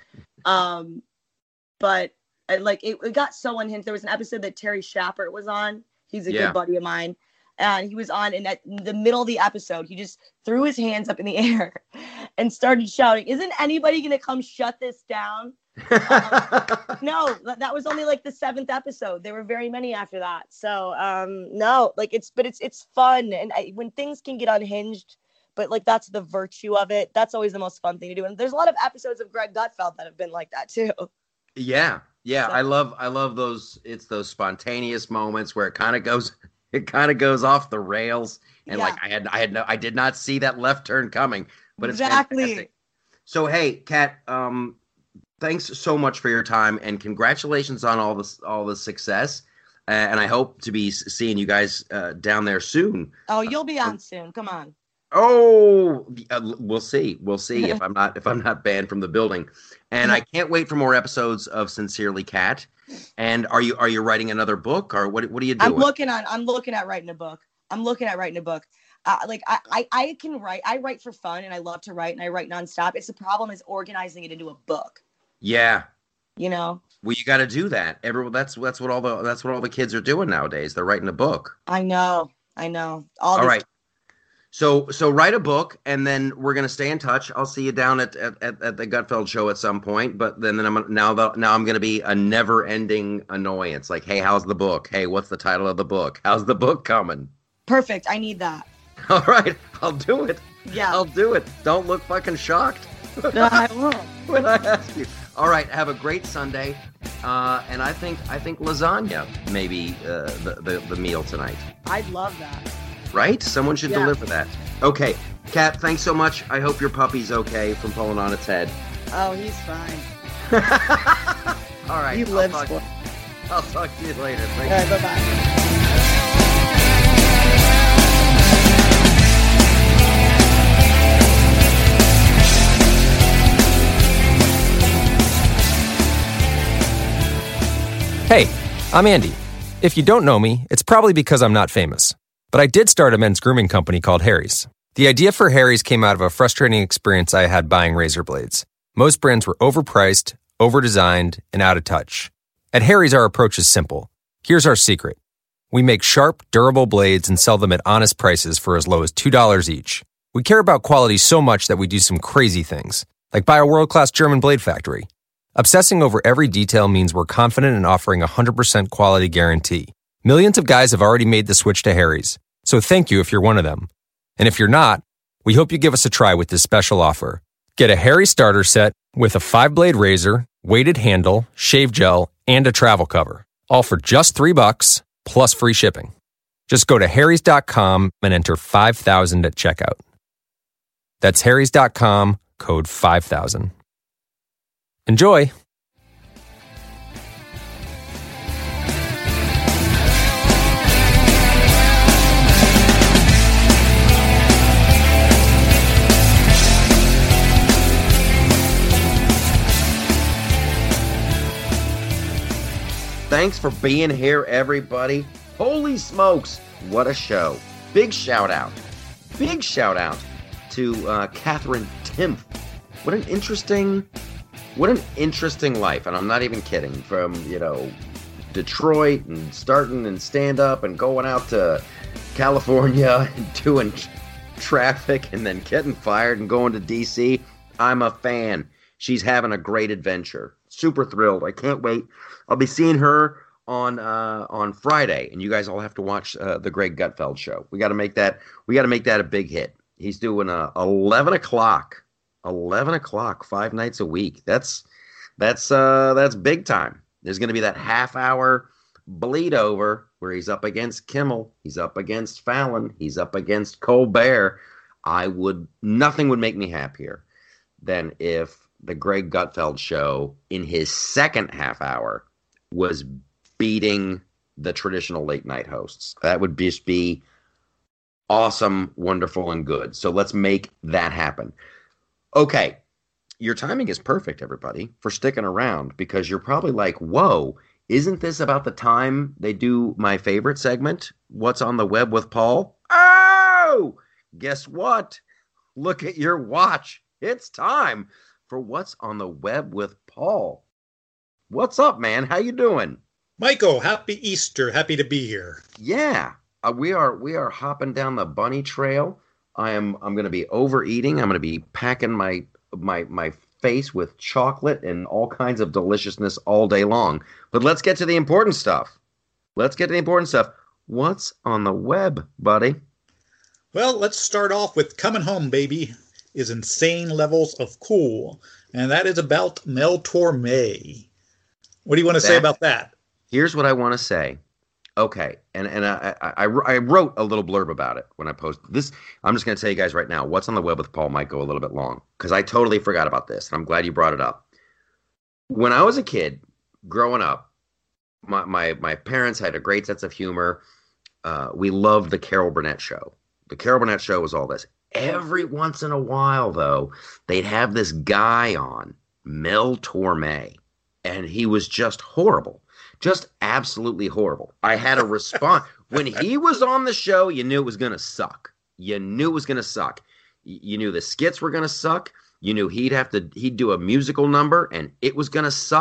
But like it got so unhinged. There was an episode that Terry Schappert was on. He's a good buddy of mine. And he was on, and at the middle of the episode, he just threw his hands up in the air and started shouting, "Isn't anybody going to come shut this down?" No, that was only like the 7th episode. There were very many after that. So no, like it's fun. And when things can get unhinged, but like that's the virtue of it. That's always the most fun thing to do. And there's a lot of episodes of Greg Gutfeld that have been like that too. Yeah. So. I love those. It's those spontaneous moments where it kind of goes off the rails. And like I did not see that left turn coming, but it's fantastic. So, hey, Kat, thanks so much for your time and congratulations on all the success. And I hope to be seeing you guys down there soon. Oh, you'll be on soon. Come on. Oh, we'll see. We'll see if I'm not banned from the building. And I can't wait for more episodes of Sincerely Kat. And are you writing another book, or what are you doing? I'm looking at writing a book. Like I can write. I write for fun, and I love to write, and I write nonstop. It's the problem is organizing it into a book. Yeah. Well, you got to do that. Everyone, that's what all the kids are doing nowadays. They're writing a book. I know. All right. So write a book, and then we're gonna stay in touch. I'll see you down at the Gutfeld show at some point. But then I'm gonna be a never-ending annoyance. Like, hey, how's the book? Hey, what's the title of the book? How's the book coming? Perfect. I need that. All right, I'll do it. Yeah. I'll do it. Don't look fucking shocked. No, I won't. When I ask you. All right, have a great Sunday. And I think lasagna may be the meal tonight. I'd love that. Right? Someone should deliver that. Okay. Kat, thanks so much. I hope your puppy's okay from falling on its head. Oh, he's fine. All right. He lives for it. I'll talk to you later. All right, bye-bye. Hey, I'm Andy. If you don't know me, it's probably because I'm not famous. But I did start a men's grooming company called Harry's. The idea for Harry's came out of a frustrating experience I had buying razor blades. Most brands were overpriced, overdesigned, and out of touch. At Harry's, our approach is simple. Here's our secret. We make sharp, durable blades and sell them at honest prices for as low as $2 each. We care about quality so much that we do some crazy things, like buy a world-class German blade factory. Obsessing over every detail means we're confident in offering a 100% quality guarantee. Millions of guys have already made the switch to Harry's, so thank you if you're one of them. And if you're not, we hope you give us a try with this special offer. Get a Harry starter set with a 5-blade razor, weighted handle, shave gel, and a travel cover, all for just $3 plus free shipping. Just go to harrys.com and enter 5000 at checkout. That's harrys.com, code 5000. Enjoy! Thanks for being here, everybody. Holy smokes, what a show. Big shout out to Catherine Timpf. What an interesting life. And I'm not even kidding. From, Detroit and starting and stand up and going out to California and doing traffic and then getting fired and going to DC. I'm a fan. She's having a great adventure. Super thrilled. I can't wait. I'll be seeing her on Friday, and you guys all have to watch the Greg Gutfeld show. We got to make that a big hit. He's doing 11 o'clock, 5 nights a week. That's big time. There's going to be that half-hour bleed over where he's up against Kimmel, he's up against Fallon, he's up against Colbert. Nothing would make me happier than if the Greg Gutfeld show in his second half hour was beating the traditional late night hosts. That would just be awesome, wonderful, and good. So let's make that happen. Okay. Your timing is perfect, everybody, for sticking around, because you're probably like, whoa, isn't this about the time they do my favorite segment, What's on the Web with Paul? Oh, guess what? Look at your watch. It's time for What's on the Web with Paul. What's up, man? How you doing? Michael, happy Easter. Happy to be here. Yeah, we are hopping down the bunny trail. I'm going to be overeating. I'm going to be packing my face with chocolate and all kinds of deliciousness all day long. But let's get to the important stuff. What's on the web, buddy? Well, let's start off with Coming Home, Baby is Insane Levels of Cool. And that is about Mel Torme. What do you want to say about that? Here's what I want to say. Okay, and I wrote a little blurb about it when I posted this. I'm just going to tell you guys right now, What's on the Web with Paul might go a little bit long, because I totally forgot about this, and I'm glad you brought it up. When I was a kid, growing up, my parents had a great sense of humor. We loved the Carol Burnett Show. The Carol Burnett Show was all this. Every once in a while, though, they'd have this guy on, Mel Torme, and he was just horrible. Just absolutely horrible. I had a response. When he was on the show, you knew it was going to suck. You knew the skits were going to suck. You knew he'd do a musical number and it was going to suck.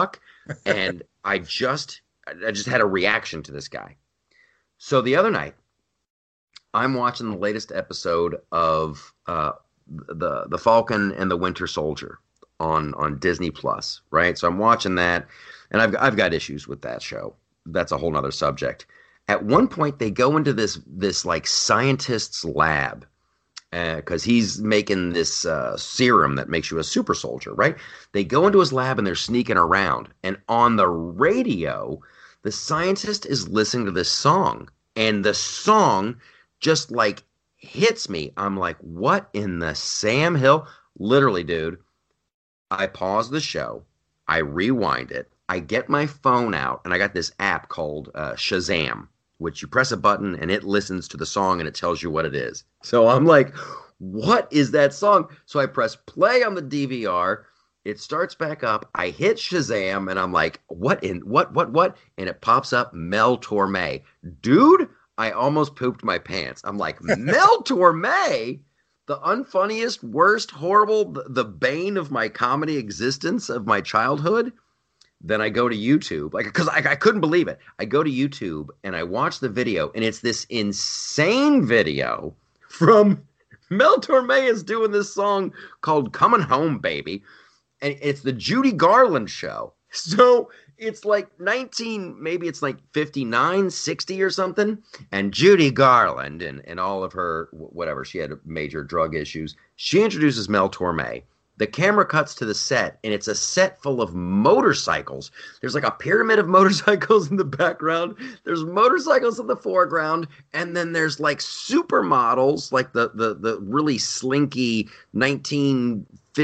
And I just had a reaction to this guy. So the other night, I'm watching the latest episode of the Falcon and the Winter Soldier on Disney Plus, right? So I'm watching that, and I've got issues with that show. That's a whole nother subject. At one point, they go into this like scientist's lab because he's making this serum that makes you a super soldier, right? They go into his lab and they're sneaking around, and on the radio, the scientist is listening to this song, and the song just like hits me. I'm like, what in the Sam Hill? Literally, dude. I pause the show, I rewind it, I get my phone out, and I got this app called Shazam, which you press a button and it listens to the song and it tells you what it is. So I'm like, what is that song? So I press play on the DVR. It starts back up. I hit Shazam and I'm like, what? And it pops up Mel Torme. Dude, I almost pooped my pants. I'm like, Mel Torme? The unfunniest, worst, horrible, the bane of my comedy existence of my childhood. Then I go to YouTube, like, because I couldn't believe it. I go to YouTube and I watch the video, and it's this insane video from Mel Torme is doing this song called "Coming Home, Baby," and it's the Judy Garland show. So it's like maybe it's like 59, 60 or something. And Judy Garland and all of her, whatever, she had major drug issues. She introduces Mel Torme. The camera cuts to the set, and it's a set full of motorcycles. There's like a pyramid of motorcycles in the background. There's motorcycles in the foreground, and then there's like supermodels, like the really slinky 1950s,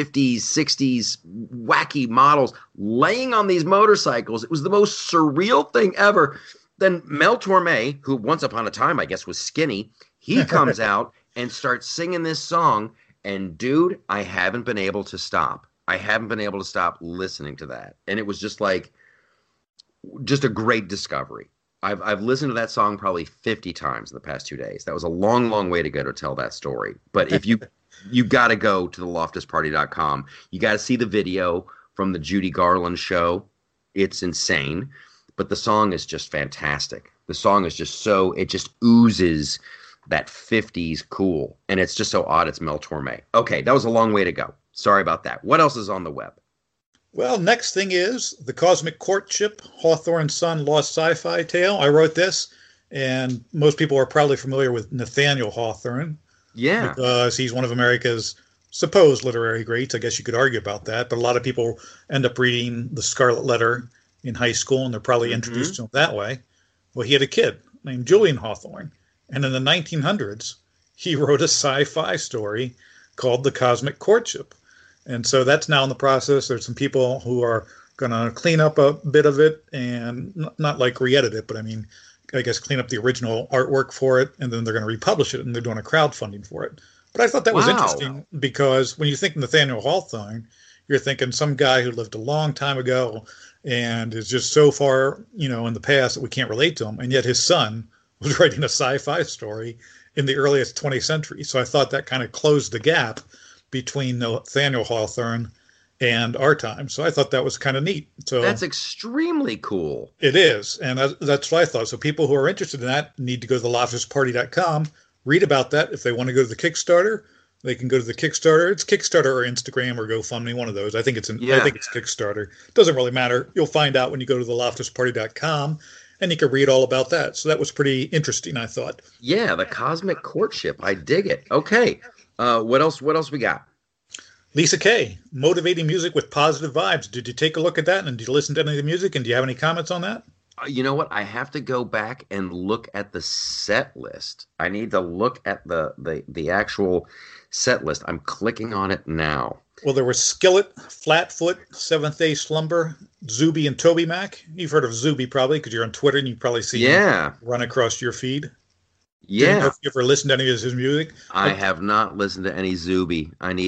60s wacky models laying on these motorcycles. It was the most surreal thing ever. Then Mel Torme, who once upon a time I guess was skinny, he comes out and starts singing this song. And dude, I haven't been able to stop. I haven't been able to stop listening to that. And it was just like, just a great discovery. I've listened to that song probably 50 times in the past 2 days. That was a long, long way to go to tell that story. But if you got to go to theloftusparty.com. You got to see the video from the Judy Garland show. It's insane. But the song is just fantastic. The song is just it just oozes that 50s cool. And it's just so odd it's Mel Torme. Okay, that was a long way to go. Sorry about that. What else is on the web? Well, next thing is The Cosmic Courtship, Hawthorne's Son Lost Sci-Fi Tale. I wrote this, and most people are probably familiar with Nathaniel Hawthorne. Yeah. Because he's one of America's supposed literary greats. I guess you could argue about that. But a lot of people end up reading The Scarlet Letter in high school, and they're probably introduced to him that way. Well, he had a kid named Julian Hawthorne. And in the 1900s, he wrote a sci-fi story called The Cosmic Courtship. And so that's now in the process. There's some people who are going to clean up a bit of it and not like re-edit it, but I mean, I guess clean up the original artwork for it, and then they're going to republish it, and they're doing a crowdfunding for it. But I thought that was interesting because when you think Nathaniel Hawthorne, you're thinking some guy who lived a long time ago and is just so far, in the past that we can't relate to him. And yet his son was writing a sci-fi story in the earliest 20th century. So I thought that kind of closed the gap between Nathaniel Hawthorne and our time. So I thought that was kind of neat. So that's extremely cool. It is. And that's what I thought. So people who are interested in that need to go to theloftusparty.com, read about that. If they want to go to the Kickstarter, they can go to the Kickstarter. It's Kickstarter or Instagram or GoFundMe, one of those. I think it's Kickstarter. Doesn't really matter. You'll find out when you go to theloftusparty.com. And you can read all about that. So that was pretty interesting, I thought. Yeah, The Cosmic Courtship. I dig it. Okay. What else we got? Lisa Kay, motivating music with positive vibes. Did you take a look at that? And did you listen to any of the music? And do you have any comments on that? You know what? I have to go back and look at the set list. I need to look at the actual set list. I'm clicking on it now. Well, there was Skillet, Flatfoot, Seventh Day Slumber, Zuby, and Toby Mac. You've heard of Zuby probably because you're on Twitter and you probably see him run across your feed. Yeah. Did you ever listen to any of his music? I have not listened to any Zuby. I need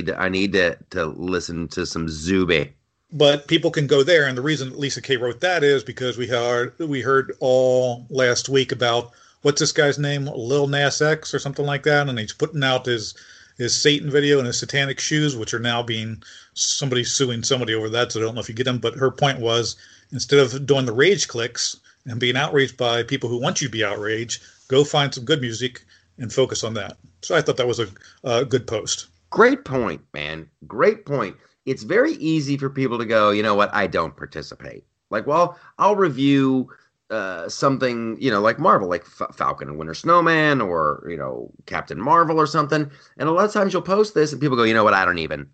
to listen to some Zuby. But people can go there, and the reason Lisa Kay wrote that is because we heard all last week about what's this guy's name, Lil Nas X or something like that, and he's putting out his Satan video and his satanic shoes, which are now being somebody's suing somebody over that, so I don't know if you get them. But her point was, instead of doing the rage clicks and being outraged by people who want you to be outraged, go find some good music and focus on that. So I thought that was a good post. Great point, man. Great point. It's very easy for people to go, you know what, I don't participate. Like, well, I'll review something, like Marvel, like Falcon and Winter Snowman, or, Captain Marvel or something. And a lot of times you'll post this and people go, you know what, I don't even.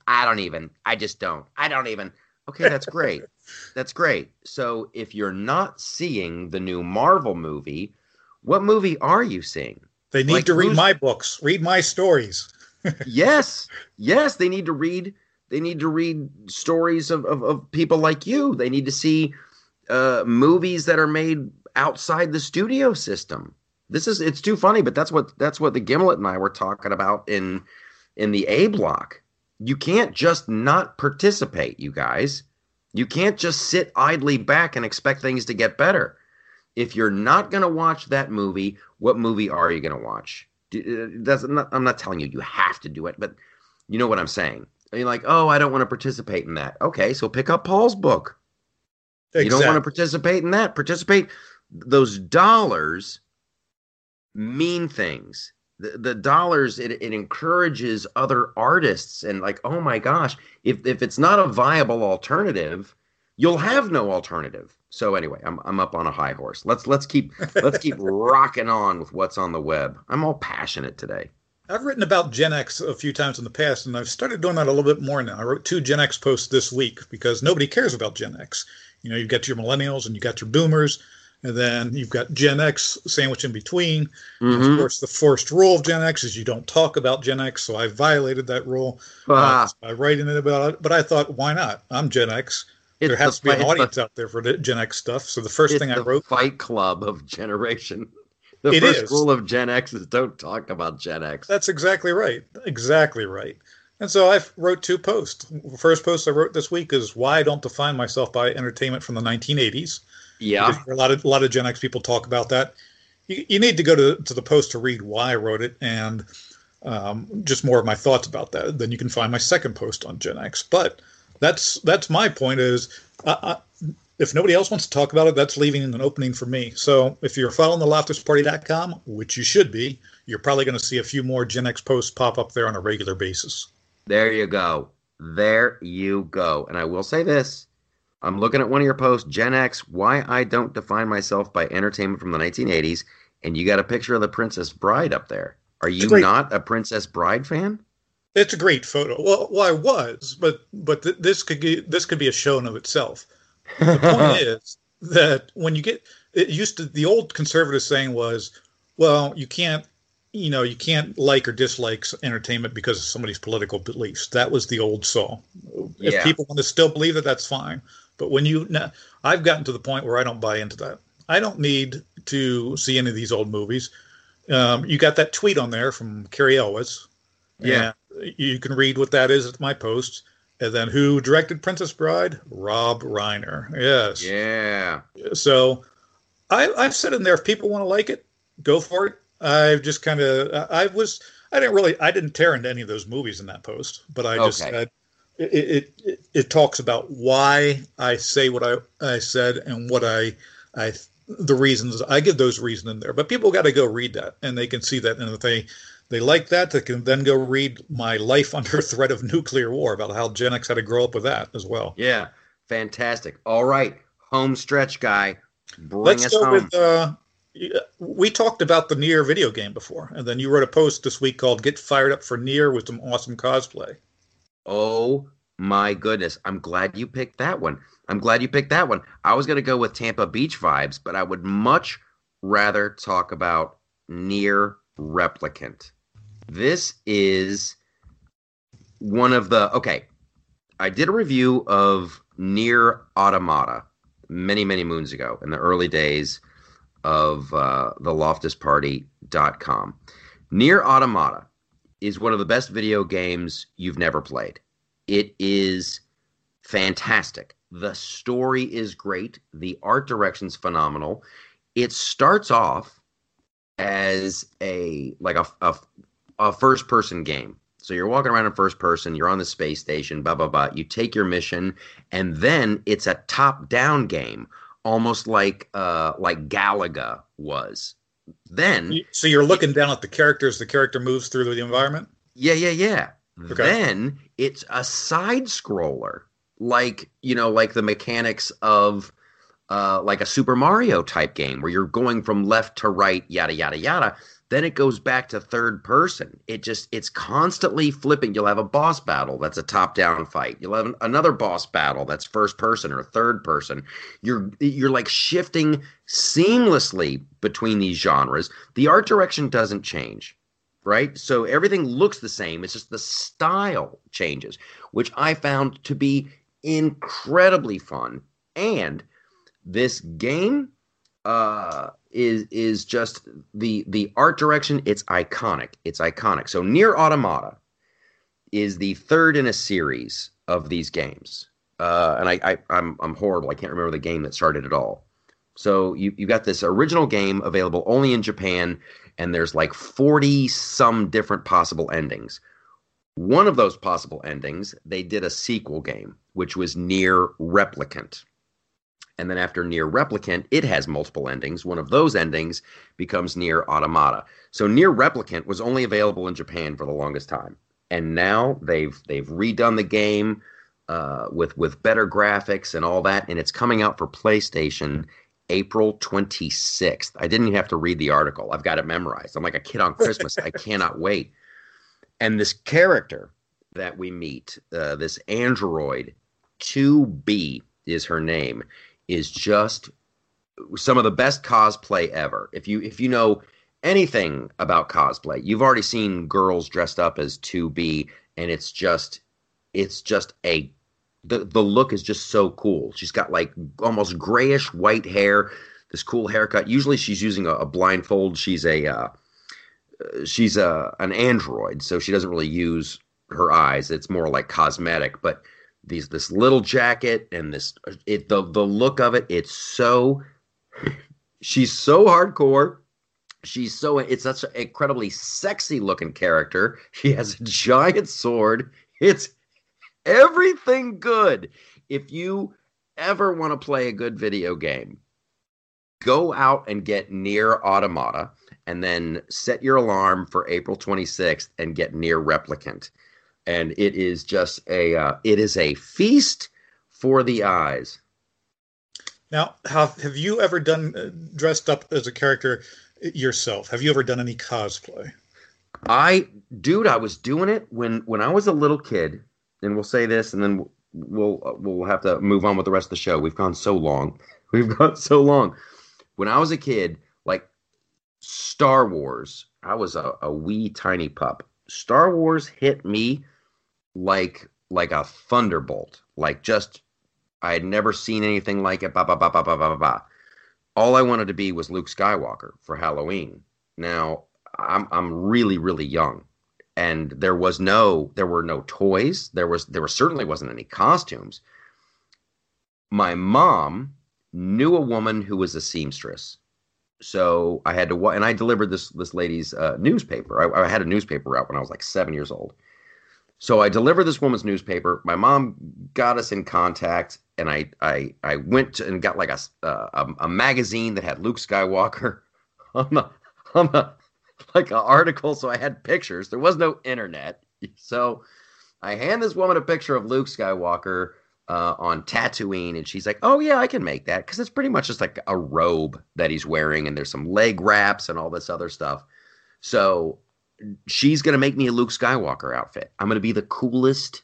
Okay, that's great. That's great. So if you're not seeing the new Marvel movie, what movie are you seeing? They need to read my books, read my stories. Yes, they need to read. They need to read stories of people like you. They need to see movies that are made outside the studio system. It's too funny, but that's what the Gimlet and I were talking about in the A block. You can't just not participate, you guys. You can't just sit idly back and expect things to get better. If you're not going to watch that movie, what movie are you going to watch? I'm not telling you have to do it, but you know what I'm saying. You're like, oh, I don't want to participate in that. Okay, so pick up Paul's book. Exactly. You don't want to participate in that. Those dollars mean things. The dollars, it encourages other artists, and like, oh my gosh, if it's not a viable alternative, you'll have no alternative. So anyway, I'm up on a high horse. Let's keep rocking on with what's on the web. I'm all passionate today. I've written about Gen X a few times in the past, and I've started doing that a little bit more now. I wrote 2 Gen X posts this week because nobody cares about Gen X. You've got your millennials and you got your boomers, and then you've got Gen X sandwiched in between. Mm-hmm. And of course, the first rule of Gen X is you don't talk about Gen X, so I violated that rule by writing it about it. But I thought, why not? I'm Gen X. There has to be an audience out there for Gen X stuff. So the first thing I wrote... Fight Club of generation. The first rule of Gen X is don't talk about Gen X. That's exactly right. Exactly right. And so I wrote 2 posts. The first post I wrote this week is why I don't define myself by entertainment from the 1980s. Yeah. A lot of Gen X people talk about that. You need to go to the post to read why I wrote it and just more of my thoughts about that. Then you can find my second post on Gen X. But that's my point is if nobody else wants to talk about it, that's leaving an opening for me. So if you're following the LoftusParty.com, which you should be, you're probably going to see a few more Gen X posts pop up there on a regular basis. There you go. And I will say this. I'm looking at one of your posts, Gen X, why I don't define myself by entertainment from the 1980s, and you got a picture of the Princess Bride up there. Are you not a Princess Bride fan? It's a great photo. Well, I was, but this could be a show in of itself. The point is that when you get the old conservative saying was, well, you can't like or dislike entertainment because of somebody's political beliefs. That was the old saw. Yeah. If people want to still believe it, that's fine. But I've gotten to the point where I don't buy into that. I don't need to see any of these old movies. You got that tweet on there from Carrie Elwes. Yeah. You can read what that is at my post. And then who directed Princess Bride? Rob Reiner. Yes. Yeah. So I've said in there, if people want to like it, go for it. I've just I didn't tear into any of those movies in that post, but I just said it talks about why I say what I said and what the reasons I give those reasons in there. But people got to go read that and they can see that. And if they like that, they can then go read my Life Under Threat of Nuclear War about how Gen X had to grow up with that as well. Yeah. Fantastic. All right. Home stretch guy. Let's go home. We talked about the Nier video game before, and then you wrote a post this week called Get Fired Up for Nier with some awesome cosplay. Oh my goodness. I'm glad you picked that one. I was going to go with Tampa Beach vibes, but I would much rather talk about Nier Replicant. This is one of I did a review of Nier Automata many, many moons ago in the early days of the LoftusParty.com. Nier Automata is one of the best video games you've never played. It is fantastic. The story is great. The art direction's phenomenal. It starts off as a first-person game. So you're walking around in first person, you're on the space station, blah, blah, blah. You take your mission, and then it's a top-down game, almost like Galaga was. Then... So you're looking down at the characters, the character moves through the environment? Yeah. Okay. Then it's a side-scroller, like the mechanics of like a Super Mario type game where you're going from left to right, yada, yada, yada. Then it goes back to third person. It's constantly flipping. You'll have a boss battle that's a top-down fight. You'll have another boss battle that's first person or third person. You're like shifting seamlessly between these genres. The art direction doesn't change, right? So everything looks the same. It's just the style changes, which I found to be incredibly fun. And this game is just the art direction. It's iconic. So Nier Automata is the third in a series of these games. And I'm horrible. I can't remember the game that started it all. So you got this original game available only in Japan, and there's like 40 some different possible endings. One of those possible endings, they did a sequel game, which was Nier Replicant. And then after Nier Replicant, it has multiple endings. One of those endings becomes Nier Automata. So Nier Replicant was only available in Japan for the longest time. And now they've redone the game with better graphics and all that, and it's coming out for PlayStation April 26th. I didn't even have to read the article. I've got it memorized. I'm like a kid on Christmas. I cannot wait. And this character that we meet, this android, 2B is her name, is just some of the best cosplay ever. If you know anything about cosplay, you've already seen girls dressed up as 2B, and the look is just so cool. She's got like almost grayish white hair, this cool haircut. Usually she's using a blindfold. She's an android, so she doesn't really use her eyes. It's more like cosmetic, but this little jacket and the look of it, she's so hardcore. It's such an incredibly sexy looking character. She has a giant sword. It's everything good. If you ever want to play a good video game, go out and get Nier Automata and then set your alarm for April 26th and get Nier Replicant. And it is just it is a feast for the eyes. Now, have you ever dressed up as a character yourself? Have you ever done any cosplay? I was doing it when I was a little kid, and we'll say this, and then we'll have to move on with the rest of the show. We've gone so long. When I was a kid, like Star Wars, I was a wee tiny pup. Star Wars hit me like a thunderbolt. Like just I had never seen anything like it. All I wanted to be was Luke Skywalker for Halloween. Now I'm really, really young, and there were no toys. There certainly wasn't any costumes. My mom knew a woman who was a seamstress, so I had to, and I delivered this lady's newspaper. I had a newspaper out when I was like 7 years old. So I delivered this woman's newspaper. My mom got us in contact, and I went and got like a magazine that had Luke Skywalker on the like an article. So I had pictures. There was no internet, so I hand this woman a picture of Luke Skywalker on Tatooine, and she's like, "Oh yeah, I can make that," because it's pretty much just like a robe that he's wearing, and there's some leg wraps and all this other stuff. So she's gonna make me a Luke Skywalker outfit. I'm gonna be the coolest,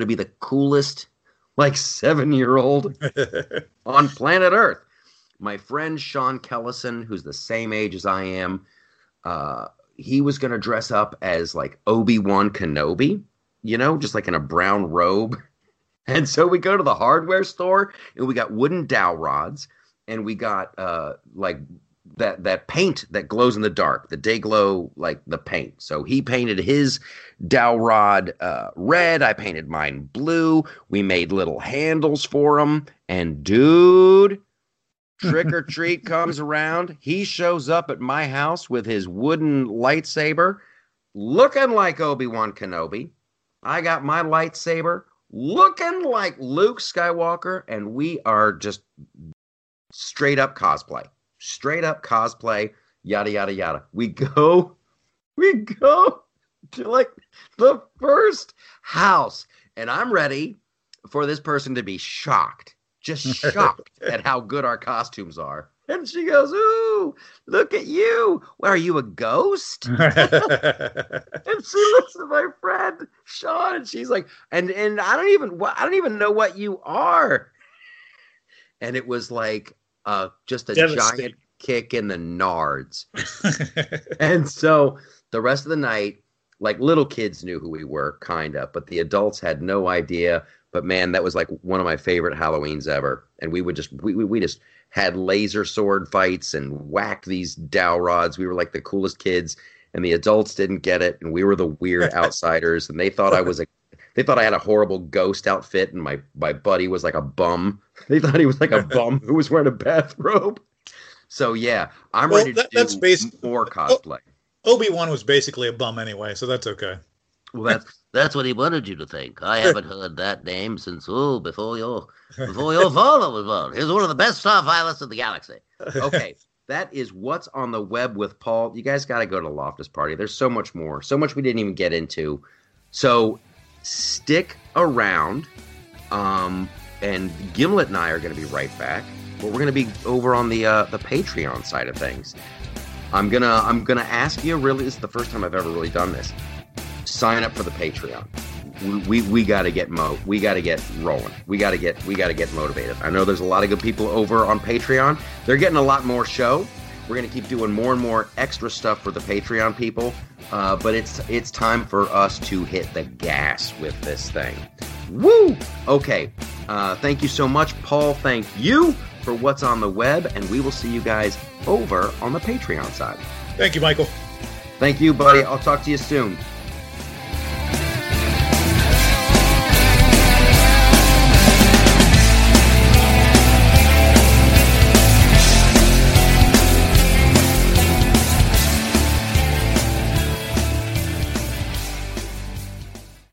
like 7-year-old on planet Earth. My friend Sean Kellison, who's the same age as I am, he was gonna dress up as like Obi-Wan Kenobi, just like in a brown robe. And so we go to the hardware store, and we got wooden dowel rods, and we got like that paint that glows in the dark, the day glow, like the paint. So he painted his dowel rod red. I painted mine blue. We made little handles for him. And dude, trick or treat comes around. He shows up at my house with his wooden lightsaber. looking like Obi-Wan Kenobi. I got my lightsaber looking like Luke Skywalker, and we are just straight up cosplay. Straight up cosplay, yada, yada, yada. We go to like the first house, and I'm ready for this person to be shocked, just shocked at how good our costumes are. And she goes, "Ooh, look at you. Well, are you a ghost?" And she looks at my friend Sean, and she's like, "And I don't even know what you are." And it was like just a giant kick in the nards. And so the rest of the night, like little kids knew who we were, kind of, but the adults had no idea. But man, that was like one of my favorite Halloweens ever. And we would just we just had laser sword fights and whacked these dowel rods. We were like the coolest kids, and the adults didn't get it, and we were the weird outsiders. And they thought I had a horrible ghost outfit, and my buddy was like a bum. They thought he was like a bum who was wearing a bathrobe. So yeah, I'm ready to do more cosplay. Obi-Wan was basically a bum anyway, so that's okay. Well, that's what he wanted you to think. I haven't heard that name since before your father was born. He was one of the best star pilots in the galaxy. Okay, that is what's on the web with Paul. You guys got to go to Loftus Party. There's so much more, so much we didn't even get into. So stick around, and Gimlet and I are going to be right back. But we're going to be over on the Patreon side of things. I'm gonna ask you. Really, this is the first time I've ever really done this. Sign up for the Patreon. We got to get we got to get rolling. We got to get motivated. I know there's a lot of good people over on Patreon. They're getting a lot more show. We're gonna keep doing more and more extra stuff for the Patreon people. But it's time for us to hit the gas with this thing. Woo! Okay. Thank you so much, Paul. Thank you for what's on the web, and we will see you guys over on the Patreon side. Thank you, Michael. Thank you, buddy. I'll talk to you soon.